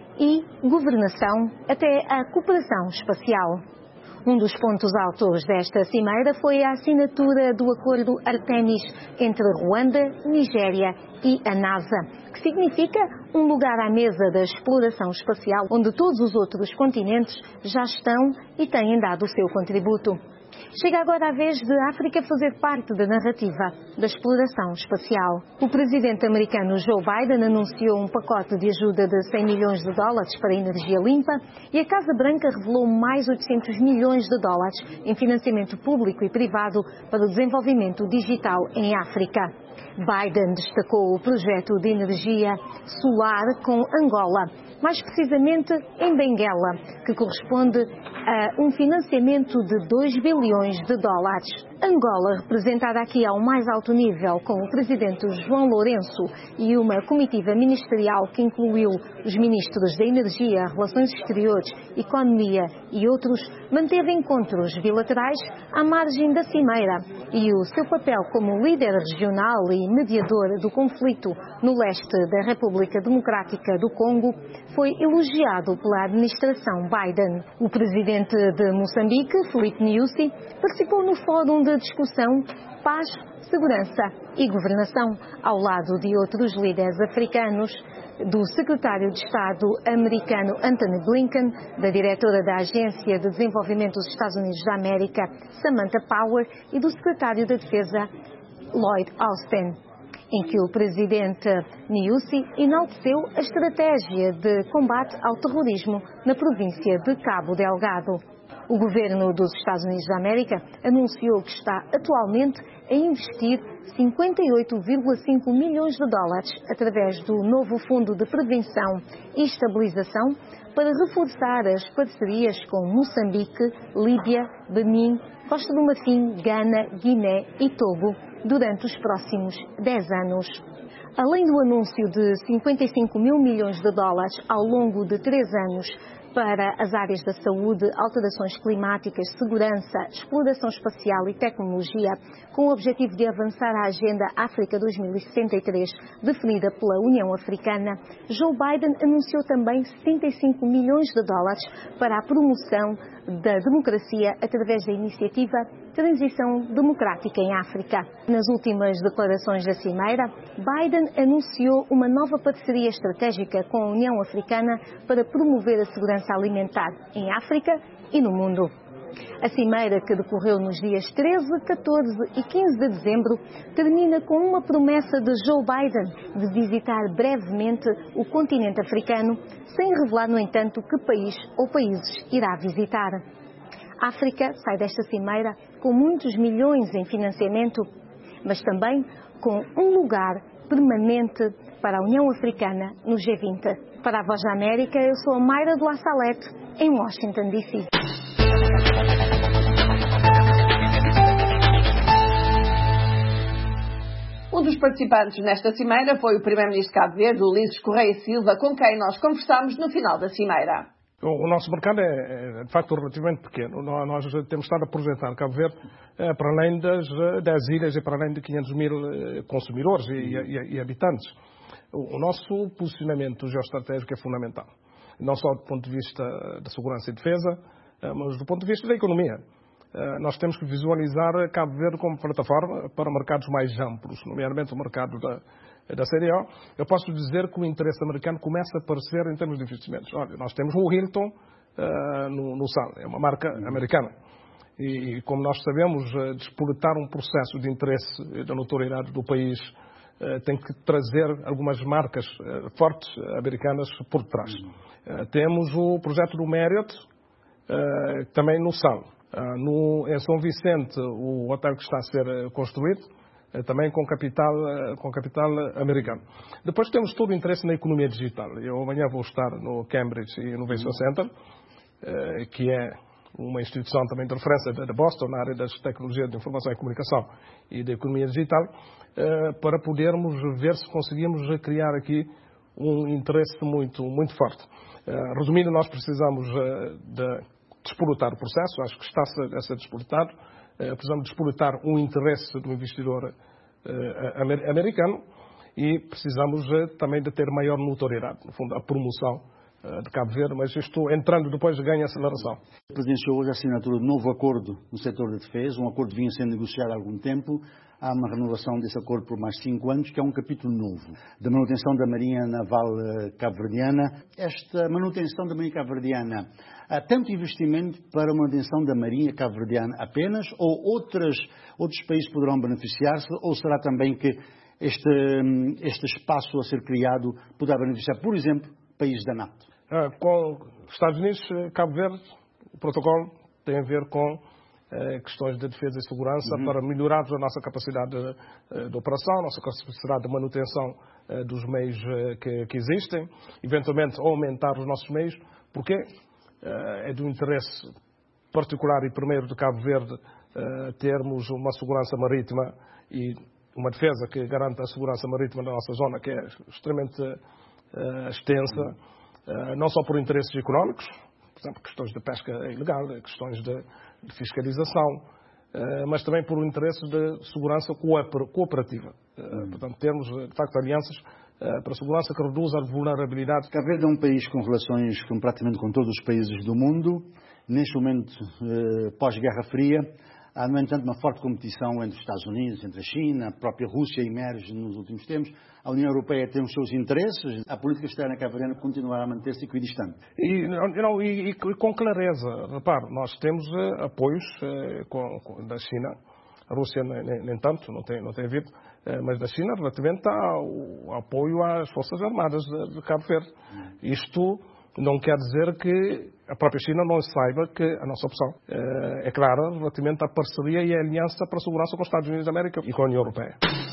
e governação, até a cooperação espacial. Um dos pontos altos desta cimeira foi a assinatura do acordo Artemis entre Ruanda, Nigéria e a NASA, que significa um lugar à mesa da exploração espacial, onde todos os outros continentes já estão e têm dado o seu contributo. Chega agora a vez de a África fazer parte da narrativa da exploração espacial. O presidente americano Joe Biden anunciou um pacote de ajuda de cem milhões de dólares para a energia limpa e a Casa Branca revelou mais oitocentos milhões de dólares em financiamento público e privado para o desenvolvimento digital em África. Biden destacou o projeto de energia solar com Angola, mais precisamente em Benguela, que corresponde a um financiamento de dois bilhões de dólares. Angola, representada aqui ao mais alto nível com o presidente João Lourenço e uma comitiva ministerial que incluiu os ministros da Energia, Relações Exteriores, Economia e outros, manteve encontros bilaterais à margem da cimeira e o seu papel como líder regional e mediador do conflito no leste da República Democrática do Congo foi elogiado pela administração Biden. O presidente de Moçambique, Filipe Nyusi, participou no fórum de discussão Paz, Segurança e Governação, ao lado de outros líderes africanos, do secretário de Estado americano Antony Blinken, da diretora da Agência de Desenvolvimento dos Estados Unidos da América, Samantha Power, e do secretário da Defesa, Lloyd Austin, em que o presidente Nyusi enalteceu a estratégia de combate ao terrorismo na província de Cabo Delgado. O governo dos Estados Unidos da América anunciou que está atualmente a investir cinquenta e oito vírgula cinco milhões de dólares através do novo Fundo de Prevenção e Estabilização para reforçar as parcerias com Moçambique, Líbia, Benin, Costa do Marfim, Gana, Guiné e Togo durante os próximos dez anos. Além do anúncio de cinquenta e cinco mil milhões de dólares ao longo de três anos para as áreas da saúde, alterações climáticas, segurança, exploração espacial e tecnologia, com o objetivo de avançar a Agenda África dois mil e sessenta e três, definida pela União Africana, Joe Biden anunciou também setenta e cinco milhões de dólares para a promoção da democracia através da iniciativa Transição Democrática em África. Nas últimas declarações da cimeira, Biden anunciou uma nova parceria estratégica com a União Africana para promover a segurança alimentar em África e no mundo. A cimeira, que decorreu nos dias treze, catorze e quinze de dezembro, termina com uma promessa de Joe Biden de visitar brevemente o continente africano, sem revelar, no entanto, que país ou países irá visitar. A África sai desta cimeira com muitos milhões em financiamento, mas também com um lugar permanente para a União Africana no G vinte. Para a Voz da América, eu sou a Mayra de La Salette, em Washington, D C. Um dos participantes nesta cimeira foi o primeiro-ministro de Cabo Verde, Ulisses Correia Silva, com quem nós conversamos no final da cimeira. O nosso mercado é, é, de facto, relativamente pequeno. Nós temos estado a projetar Cabo Verde é, para além das, das ilhas e para além de quinhentos mil consumidores e, e, e habitantes. O, o nosso posicionamento geoestratégico é fundamental, não só do ponto de vista da segurança e defesa, mas do ponto de vista da economia. nós temos que visualizar Cabo Verde como plataforma para mercados mais amplos, nomeadamente o mercado da, da C D O. Eu posso dizer que o interesse americano começa a aparecer em termos de investimentos. Olha, nós temos o Hilton uh, no, no Sal, é uma marca americana. E, e como nós sabemos, uh, despoletar um processo de interesse da notoriedade do país uh, tem que trazer algumas marcas uh, fortes uh, americanas por trás. Uh, temos o projeto do Marriott, uh, também no Sal. Uh, no, em São Vicente, o hotel que está a ser uh, construído, uh, também com capital, uh, com capital uh, americano. Depois temos todo o interesse na economia digital. Eu amanhã vou estar no Cambridge Innovation Center, uh, que é uma instituição também de referência de Boston na área das tecnologias de informação e comunicação e da economia digital, uh, para podermos ver se conseguimos criar aqui um interesse muito, muito forte. Uh, resumindo, nós precisamos uh, de despolutar o processo, acho que está-se a ser despoletado. Uh, precisamos despolutar o interesse do investidor uh, amer americano e precisamos uh, também de ter maior notoriedade, no fundo, a promoção uh, de Cabo Verde, mas isto entrando depois ganha aceleração. Presenciou hoje a assinatura de um novo acordo no setor da defesa, um acordo que vinha sendo negociado há algum tempo. Há uma renovação desse acordo por mais cinco anos, que é um capítulo novo, da manutenção da Marinha Naval Cabo-Verdiana. Esta manutenção da Marinha Cabo-Verdiana, há tanto investimento para a manutenção da Marinha Cabo-Verdiana apenas, ou outras, outros países poderão beneficiar-se, ou será também que este, este espaço a ser criado poderá beneficiar, por exemplo, países da NATO? Ah, com os Estados Unidos, Cabo Verde, o protocolo tem a ver com questões de defesa e segurança, uhum, para melhorarmos a nossa capacidade de, de operação, a nossa capacidade de manutenção uh, dos meios uh, que, que existem, eventualmente aumentar os nossos meios, porque uh, é do interesse particular e primeiro de Cabo Verde uh, termos uma segurança marítima e uma defesa que garanta a segurança marítima da nossa zona, que é extremamente uh, extensa, uh, não só por interesses económicos, por exemplo, questões de pesca ilegal, questões de de fiscalização, mas também por um interesse de segurança cooperativa. Portanto, termos, de facto, alianças para a segurança que reduzam a vulnerabilidade. Cabo Verde é um país com relações com, praticamente com todos os países do mundo. Neste momento, pós-Guerra Fria, há, no entanto, uma forte competição entre os Estados Unidos, entre a China, a própria Rússia emerge nos últimos tempos. A União Europeia tem os seus interesses, a política externa cabo-verdiana continuará a manter-se equidistante. E, não, e, e com clareza, repare, nós temos uh, apoios uh, com, com, da China, a Rússia nem, nem, nem tanto, não tem, não tem havido, uh, mas da China relativamente ao, ao apoio às Forças Armadas de, de Cabo Verde. Hum. Isto não quer dizer que a própria China não saiba que a nossa opção uh, é clara relativamente à parceria e à aliança para a segurança com os Estados Unidos da América e com a União Europeia.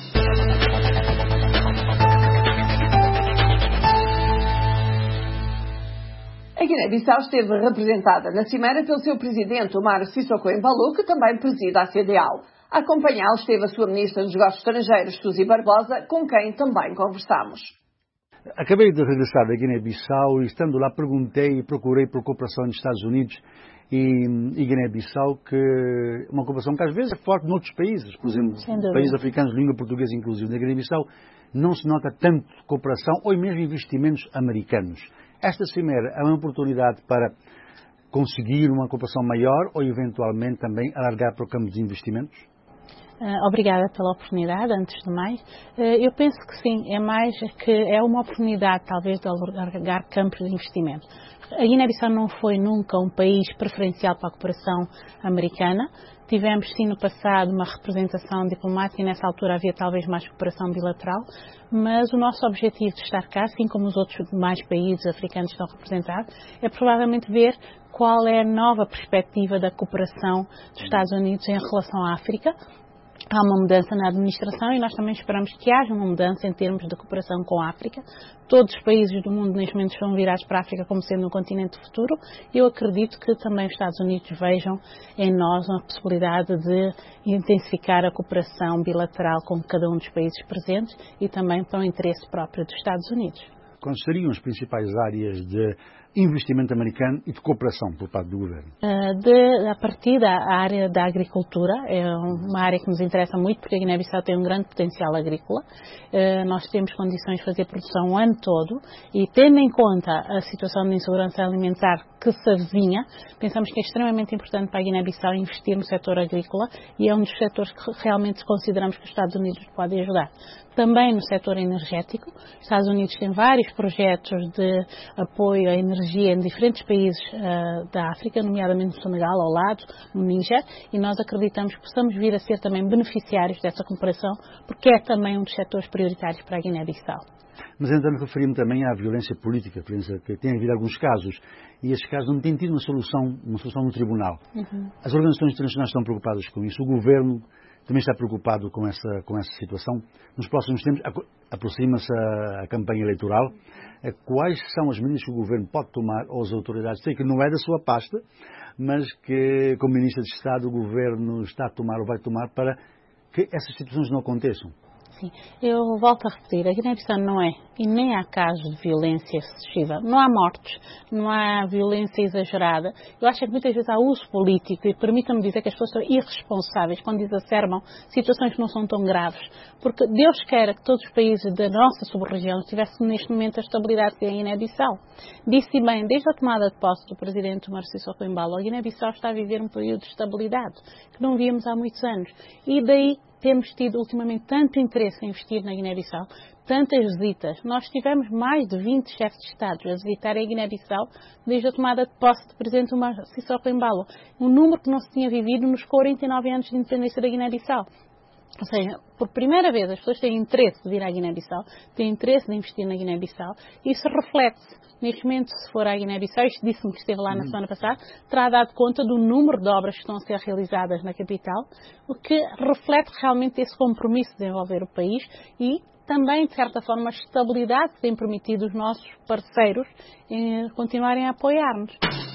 A Guiné-Bissau esteve representada na Cimeira pelo seu presidente, Omar Sissoko Embalo, que também presida a CEDEAO. A acompanhá-lo esteve a sua ministra dos Negócios Estrangeiros, Suzy Barbosa, com quem também conversamos. Acabei de regressar da Guiné-Bissau e, estando lá, perguntei e procurei por cooperação dos Estados Unidos e, e Guiné-Bissau, que uma cooperação que às vezes é forte noutros países, por exemplo, países africanos de língua portuguesa inclusive. Na Guiné-Bissau não se nota tanto cooperação ou mesmo investimentos americanos. Esta cimeira é uma oportunidade para conseguir uma cooperação maior ou, eventualmente, também alargar para o campo de investimentos? Uh, obrigada pela oportunidade, antes de mais. Uh, eu penso que sim, é mais que é uma oportunidade, talvez, de alargar campos de investimento. A Guiné-Bissau não foi nunca um país preferencial para a cooperação americana. Tivemos, sim, no passado uma representação diplomática e nessa altura havia talvez mais cooperação bilateral, mas o nosso objetivo de estar cá, assim como os outros demais países africanos que estão representados, é provavelmente ver qual é a nova perspectiva da cooperação dos Estados Unidos em relação à África. Há uma mudança na administração e nós também esperamos que haja uma mudança em termos de cooperação com a África. Todos os países do mundo neste momento estão virados para a África como sendo um continente futuro. Eu acredito que também os Estados Unidos vejam em nós uma possibilidade de intensificar a cooperação bilateral com cada um dos países presentes e também para o interesse próprio dos Estados Unidos. Quais seriam as principais áreas de investimento americano e de cooperação por parte do governo? De, a partir da área da agricultura, é uma área que nos interessa muito porque a Guiné-Bissau tem um grande potencial agrícola. Nós temos condições de fazer produção o ano todo e, tendo em conta a situação de insegurança alimentar que se avizinha, pensamos que é extremamente importante para a Guiné-Bissau investir no setor agrícola e é um dos setores que realmente consideramos que os Estados Unidos podem ajudar. Também no setor energético, os Estados Unidos têm vários projetos de apoio à energia em diferentes países uh, da África, nomeadamente no Senegal, ao lado, no Níger, e nós acreditamos que possamos vir a ser também beneficiários dessa cooperação, porque é também um dos setores prioritários para a Guiné-Bissau. Mas então referi-me também à violência política, que tem havido alguns casos, e estes casos não têm tido uma solução, uma solução no tribunal. Uhum. As organizações internacionais estão preocupadas com isso, o governo também está preocupado com essa, com essa situação. Nos próximos tempos, aproxima-se a, a campanha eleitoral. Quais são as medidas que o governo pode tomar, ou as autoridades, sei que não é da sua pasta, mas que, como Ministro de Estado, o governo está a tomar ou vai tomar para que essas situações não aconteçam? Sim, eu volto a repetir, a Guiné-Bissau não é, e nem há casos de violência excessiva, não há mortes, não há violência exagerada. Eu acho que muitas vezes há uso político, e permitam-me dizer que as pessoas são irresponsáveis quando exacerbam situações que não são tão graves, porque Deus queira que todos os países da nossa sub-região tivessem neste momento a estabilidade que tem a Guiné-Bissau. Disse bem, desde a tomada de posse do presidente Umaro Sissoko Embalo, a Guiné-Bissau está a viver um período de estabilidade, que não víamos há muitos anos, e daí temos tido ultimamente tanto interesse em investir na Guiné-Bissau, tantas visitas. Nós tivemos mais de vinte chefes de Estado a visitar a Guiné-Bissau desde a tomada de posse do presidente Umaro Sissoko Embalo. Um número que não se tinha vivido nos quarenta e nove anos de independência da Guiné-Bissau. Ou seja, por primeira vez as pessoas têm interesse de vir à Guiné-Bissau, têm interesse de investir na Guiné-Bissau, e isso reflete-se. Neste momento, se for à Guiné-Bissau, isto disse-me que esteve lá na semana passada, terá dado conta do número de obras que estão a ser realizadas na capital, o que reflete realmente esse compromisso de desenvolver o país e também, de certa forma, a estabilidade que tem permitido os nossos parceiros eh, continuarem a apoiar-nos.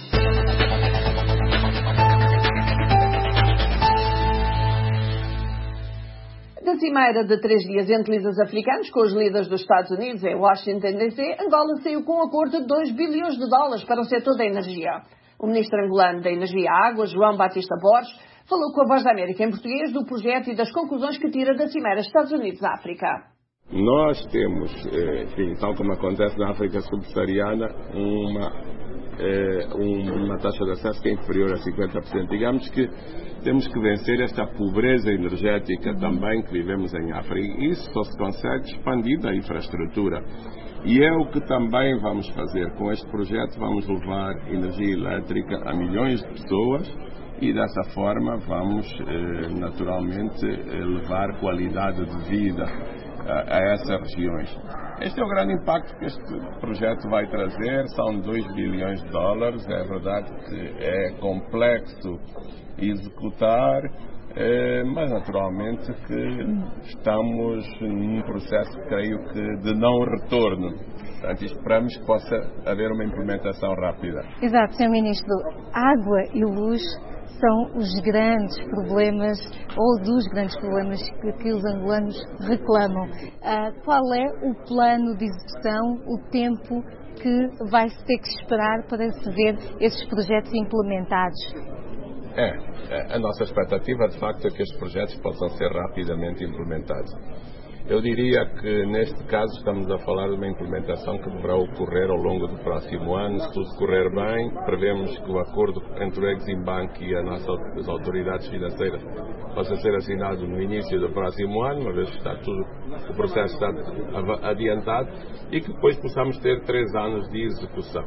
Da cimeira de três dias entre líderes africanos com os líderes dos Estados Unidos em Washington D C, Angola saiu com um acordo de dois bilhões de dólares para o setor da energia. O ministro angolano da Energia e Água, João Batista Borges, falou com a Voz da América em português do projeto e das conclusões que tira da cimeira Estados Unidos-África. Nós temos, enfim, tal como acontece na África subsaariana, uma, uma taxa de acesso que é inferior a cinquenta por cento. Digamos que temos que vencer esta pobreza energética também que vivemos em África. E isso só se consegue expandindo a infraestrutura. E é o que também vamos fazer. Com este projeto vamos levar energia elétrica a milhões de pessoas e dessa forma vamos eh, naturalmente levar qualidade de vida a, a essas regiões. Este é o grande impacto que este projeto vai trazer, são dois bilhões de dólares, é verdade que é complexo executar, eh, mas naturalmente que estamos num processo, creio que, de não retorno. Portanto, esperamos que possa haver uma implementação rápida. Exato, senhor Ministro. Água e luz são os grandes problemas, ou dos grandes problemas que, que os angolanos reclamam. Ah, qual é o plano de execução, o tempo que vai-se ter que esperar para se ver esses projetos implementados? É, a nossa expectativa de facto é que estes projetos possam ser rapidamente implementados. Eu diria que neste caso estamos a falar de uma implementação que deverá ocorrer ao longo do próximo ano. Se tudo correr bem, prevemos que o acordo entre o Exim Bank e a nossa, as autoridades financeiras possa ser assinado no início do próximo ano, uma vez que está tudo, o processo está adiantado, e que depois possamos ter três anos de execução.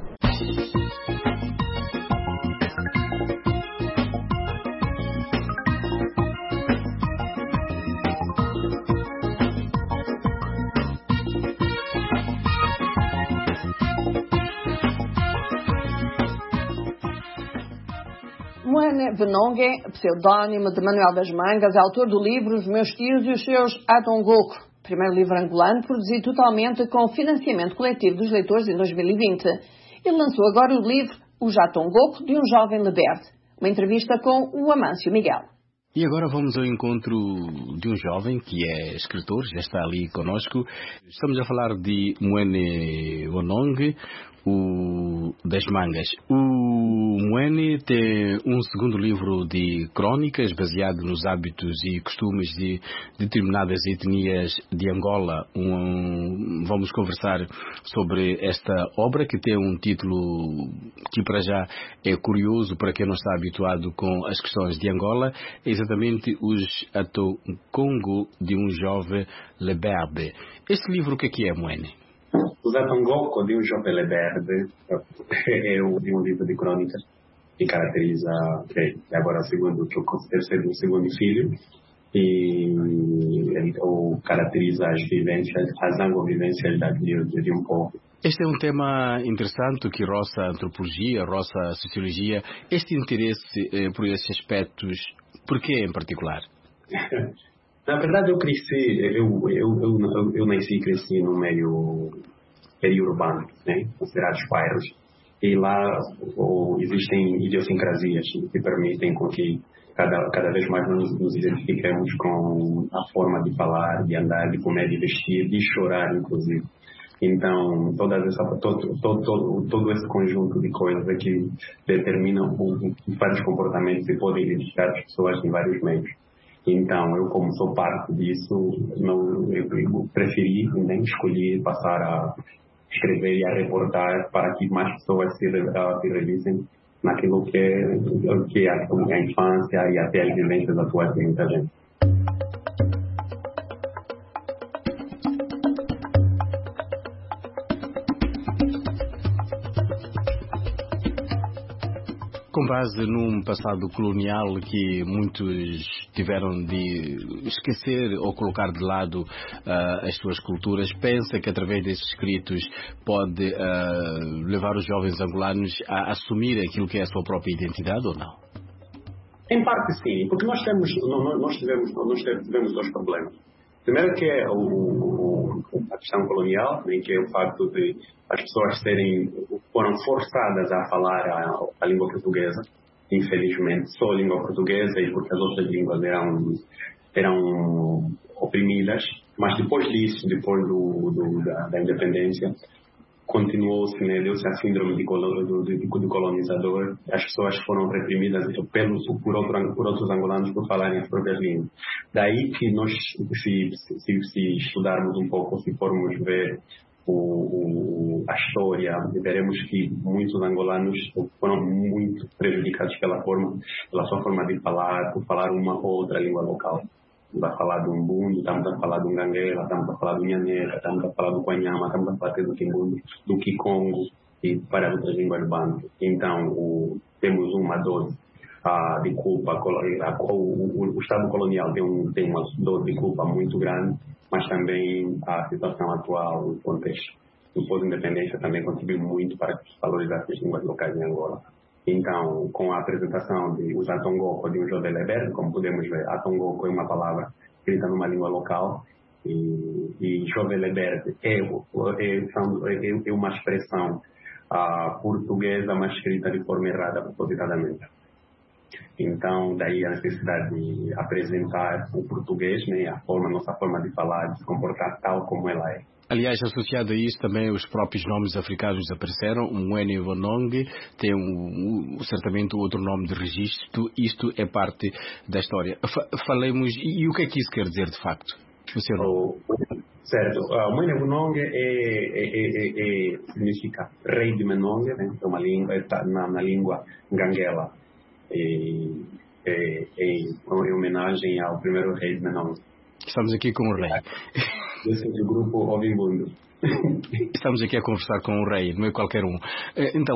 Moane Venongue, pseudónimo de Manuel das Mangas, é autor do livro Os Meus Tios e os Seus Atongoko, primeiro livro angolano produzido totalmente com financiamento coletivo dos leitores em dois mil e vinte. Ele lançou agora o livro O Atongoko de um Jovem Liberte. Uma entrevista com o Amâncio Miguel. E agora vamos ao encontro de um jovem que é escritor, já está ali conosco. Estamos a falar de Moane Venongue, o das mangas. O Mwene tem um segundo livro de crônicas baseado nos hábitos e costumes de determinadas etnias de Angola. Um, vamos conversar sobre esta obra que tem um título que para já é curioso para quem não está habituado com as questões de Angola. É exatamente Os Atongongo de um Jovem Leberde. Este livro o que é que é, Mwene? Os Atongongo de um Jovem Leberde é um livro de crônicas que caracteriza, que agora o segundo, que eu considero ser o segundo filho, e ele ou caracteriza as vivências, as angovivências de, de um povo. Este é um tema interessante que roça a antropologia, roça a sociologia. Este interesse eh, por esses aspectos, por que em particular? Na verdade, eu cresci, eu, eu, eu, eu nasci e cresci no meio periurbano, né, considerados bairros, e lá ou, existem idiosincrasias que permitem com que cada, cada vez mais nos, nos identifiquemos com a forma de falar, de andar, de comer, de vestir, de chorar, inclusive. Então, toda essa, todo, todo, todo, todo esse conjunto de coisas é que determinam vários comportamentos e podem identificar as pessoas em vários meios. Então, eu, como sou parte disso, não, eu, eu preferi, nem escolhi passar a escrever e a reportar para que mais pessoas se, uh, se revisem naquilo que é, que é a, a infância e até as vivências atuais de muita gente. Com base num passado colonial que muitos tiveram de esquecer ou colocar de lado uh, as suas culturas, pensa que através desses escritos pode uh, levar os jovens angolanos a assumir aquilo que é a sua própria identidade ou não? Em parte sim, porque nós temos, nós tivemos, nós tivemos dois problemas. Primeiro que é o, o, a questão colonial, né, que é o facto de as pessoas serem, foram forçadas a falar a, a língua portuguesa, infelizmente, só a língua portuguesa, e porque as outras línguas eram, eram oprimidas. Mas depois disso, depois do, do, da, da independência, continuou-se, né, deu-se a síndrome de, do, de, de colonizador. As pessoas foram reprimidas pelos, por, outro, por outros angolanos por falarem as próprias línguas. Daí que nós, se, se, se estudarmos um pouco, se formos ver o, o, a história, veremos que muitos angolanos foram muito prejudicados pela, forma, pela sua forma de falar, por falar uma ou outra língua local. Estamos a falar do Umbundo, estamos a falar do Nganguela, estamos a falar do Nhanera, estamos a falar do Quanyama, estamos a falar do Kimbundo, do Kikongo e para outras línguas banto. Então, o, temos uma dose uh, de culpa, a, o, o, o Estado colonial tem, um, tem uma dose de culpa muito grande, mas também a situação atual, o contexto do pós-independência também contribuiu muito para que se valorizasse as línguas locais em Angola. Então, com a apresentação de Os Atongongo de um Jovem Leberde, como podemos ver, Atongongo é uma palavra escrita numa língua local e, e Jovem Leberde é, é, é uma expressão uh, portuguesa, mas escrita de forma errada, propositadamente. Então, daí a necessidade de apresentar o português, né, a forma, a nossa forma de falar, de se comportar tal como ela é. Aliás, associado a isso também os próprios nomes africanos apareceram. O Mwene Vonong tem um, um, certamente outro nome de registro. Isto é parte da história. Falemos, e, e o que é que isso quer dizer de facto? O, certo. O Mwene Vonong é, é, é, é, significa rei de Menong, né? É uma língua, está na, na língua Nganguela. É, é, é em homenagem ao primeiro rei de Menong. Estamos aqui com o rei. Esse é o grupo Ovimbundo. Estamos aqui a conversar com o rei, não é qualquer um. Então...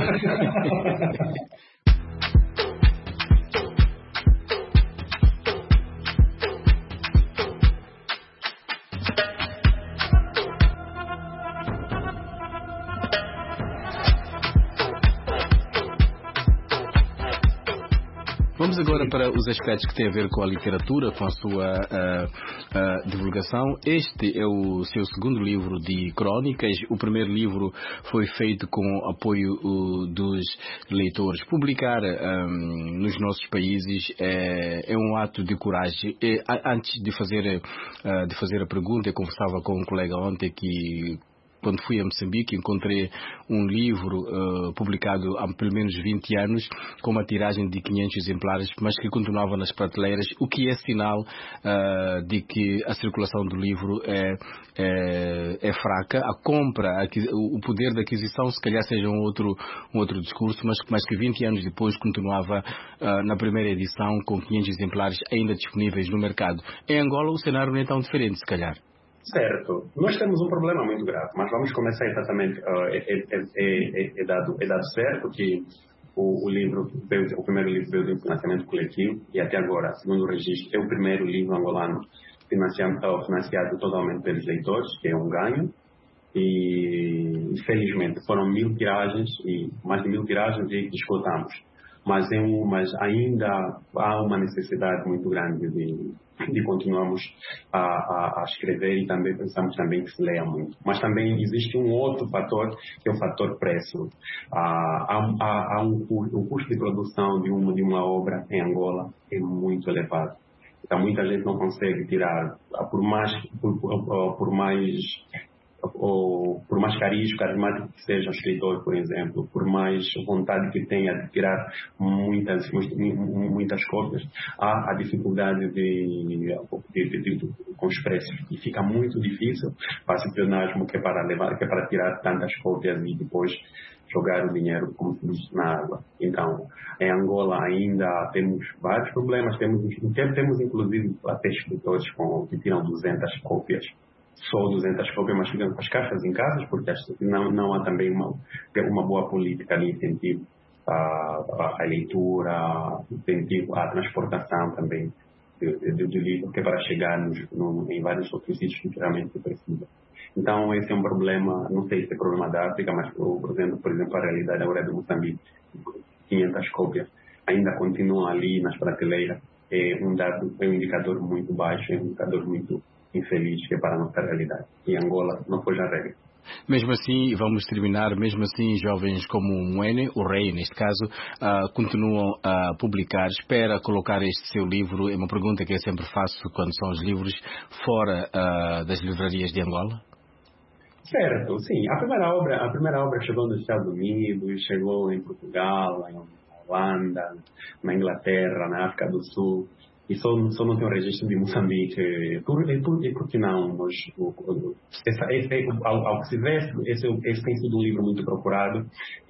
Vamos agora para os aspectos que têm a ver com a literatura, com a sua uh, uh, divulgação. Este é o seu segundo livro de crônicas. O primeiro livro foi feito com apoio uh, dos leitores. Publicar um, nos nossos países é, é um ato de coragem. É, antes de fazer, uh, de fazer a pergunta, eu conversava com um colega ontem que quando fui a Moçambique, encontrei um livro uh, publicado há pelo menos vinte anos, com uma tiragem de quinhentos exemplares, mas que continuava nas prateleiras, o que é sinal uh, de que a circulação do livro é, é, é fraca. A compra, a, o poder de aquisição, se calhar seja um outro, um outro discurso, mas, mas que vinte anos depois continuava uh, na primeira edição com quinhentos exemplares ainda disponíveis no mercado. Em Angola o cenário não é tão diferente, se calhar. Certo. Nós temos um problema muito grave, mas vamos começar exatamente, uh, é, é, é, é, dado, é dado certo que o, o livro, veio, o primeiro livro veio de financiamento coletivo e até agora, segundo o registro, é o primeiro livro angolano financiado, uh, financiado totalmente pelos leitores, que é um ganho. E, felizmente, foram mil tiragens, e mais de mil tiragens e esgotamos. Mas, é um, mas ainda há uma necessidade muito grande de, de continuarmos a, a, a escrever e também pensamos também que se leia muito. Mas também existe um outro fator, que é o fator preço. Ah, há, há, há um, o custo de produção de uma, de uma obra em Angola é muito elevado. Então, muita gente não consegue tirar, por mais, por, por, por mais ou por mais carisma, carismático que seja um escritor, por exemplo, por mais vontade que tenha de tirar muitas, muitas cópias, há a dificuldade de, de, de, de, de, com os preços. E fica muito difícil para o pleonasmo que é para levar, que é para tirar tantas cópias e depois jogar o dinheiro, como se diz, na água. Então, em Angola ainda temos vários problemas, temos, temos inclusive até escritores com, que tiram duzentas cópias. Só duzentas cópias, mas ficam com as caixas em casa, porque não, não há também uma, uma boa política de incentivo à, à, à leitura, incentivo à transportação também do, do, do livro, que é para chegar nos, no, em vários outros sítios que realmente precisa. Então, esse é um problema, não sei se é problema da África, mas, por exemplo, por exemplo a realidade agora é do Moçambique, quinhentas cópias, ainda continuam ali nas prateleiras, é um dado, é um indicador muito baixo, é um indicador muito infeliz que é para a nossa realidade. E Angola não foi a regra. Mesmo assim, vamos terminar, mesmo assim, jovens como o Mwene, o rei neste caso, uh, continuam a publicar. Espera colocar este seu livro, é uma pergunta que eu sempre faço quando são os livros, fora uh, das livrarias de Angola? Certo, sim. A primeira obra, a primeira obra chegou nos Estados Unidos, chegou em Portugal, em Holanda, na Inglaterra, na África do Sul. E só, só não tem o registro de Moçambique. Por, por, por que não? Nós, essa, esse, ao, ao que se vê, esse, esse tem sido um livro muito procurado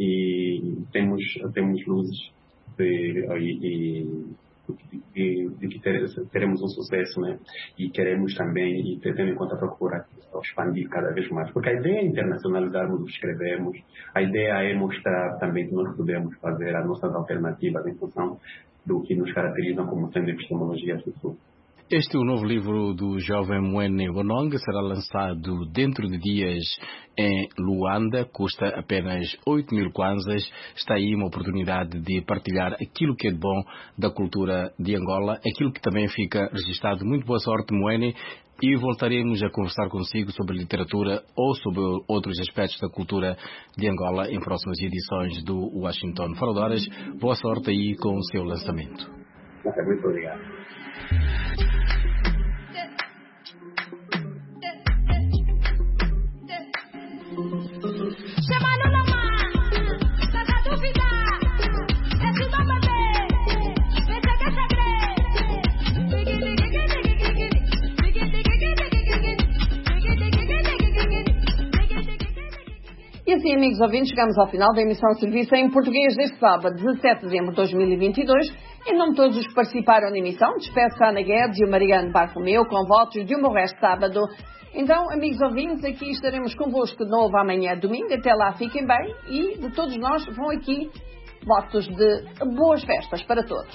e temos, temos luzes de, de, de, de que teremos um sucesso, né? E queremos também, e tendo em conta a procura, expandir cada vez mais. Porque a ideia é internacionalizarmos o que escrevemos, a ideia é mostrar também que nós podemos fazer as nossas alternativas em função do que nos caracteriza como sendo epistemologias do Sul. Este é o novo livro do jovem Mwene Bonong, será lançado dentro de dias em Luanda, custa apenas oito mil kwanzas. Está aí uma oportunidade de partilhar aquilo que é de bom da cultura de Angola, aquilo que também fica registado. Muito boa sorte, Mwene, e voltaremos a conversar consigo sobre literatura ou sobre outros aspectos da cultura de Angola em próximas edições do Washington Fora de Horas. Boa sorte aí com o seu lançamento. Muito obrigado. E assim, amigos ouvintes, chegamos ao final da emissão de serviço em português deste sábado, dezassete de dezembro de dois mil e vinte e dois. Em nome de todos os que participaram na emissão, despeço a Ana Guedes e o Mariano Bartolomeu com votos de um bom resto de sábado. Então, amigos ouvintes, aqui estaremos convosco de novo amanhã, domingo. Até lá, fiquem bem e de todos nós vão aqui votos de boas festas para todos.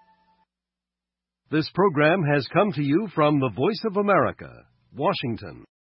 This program has come to you from the Voice of America, Washington.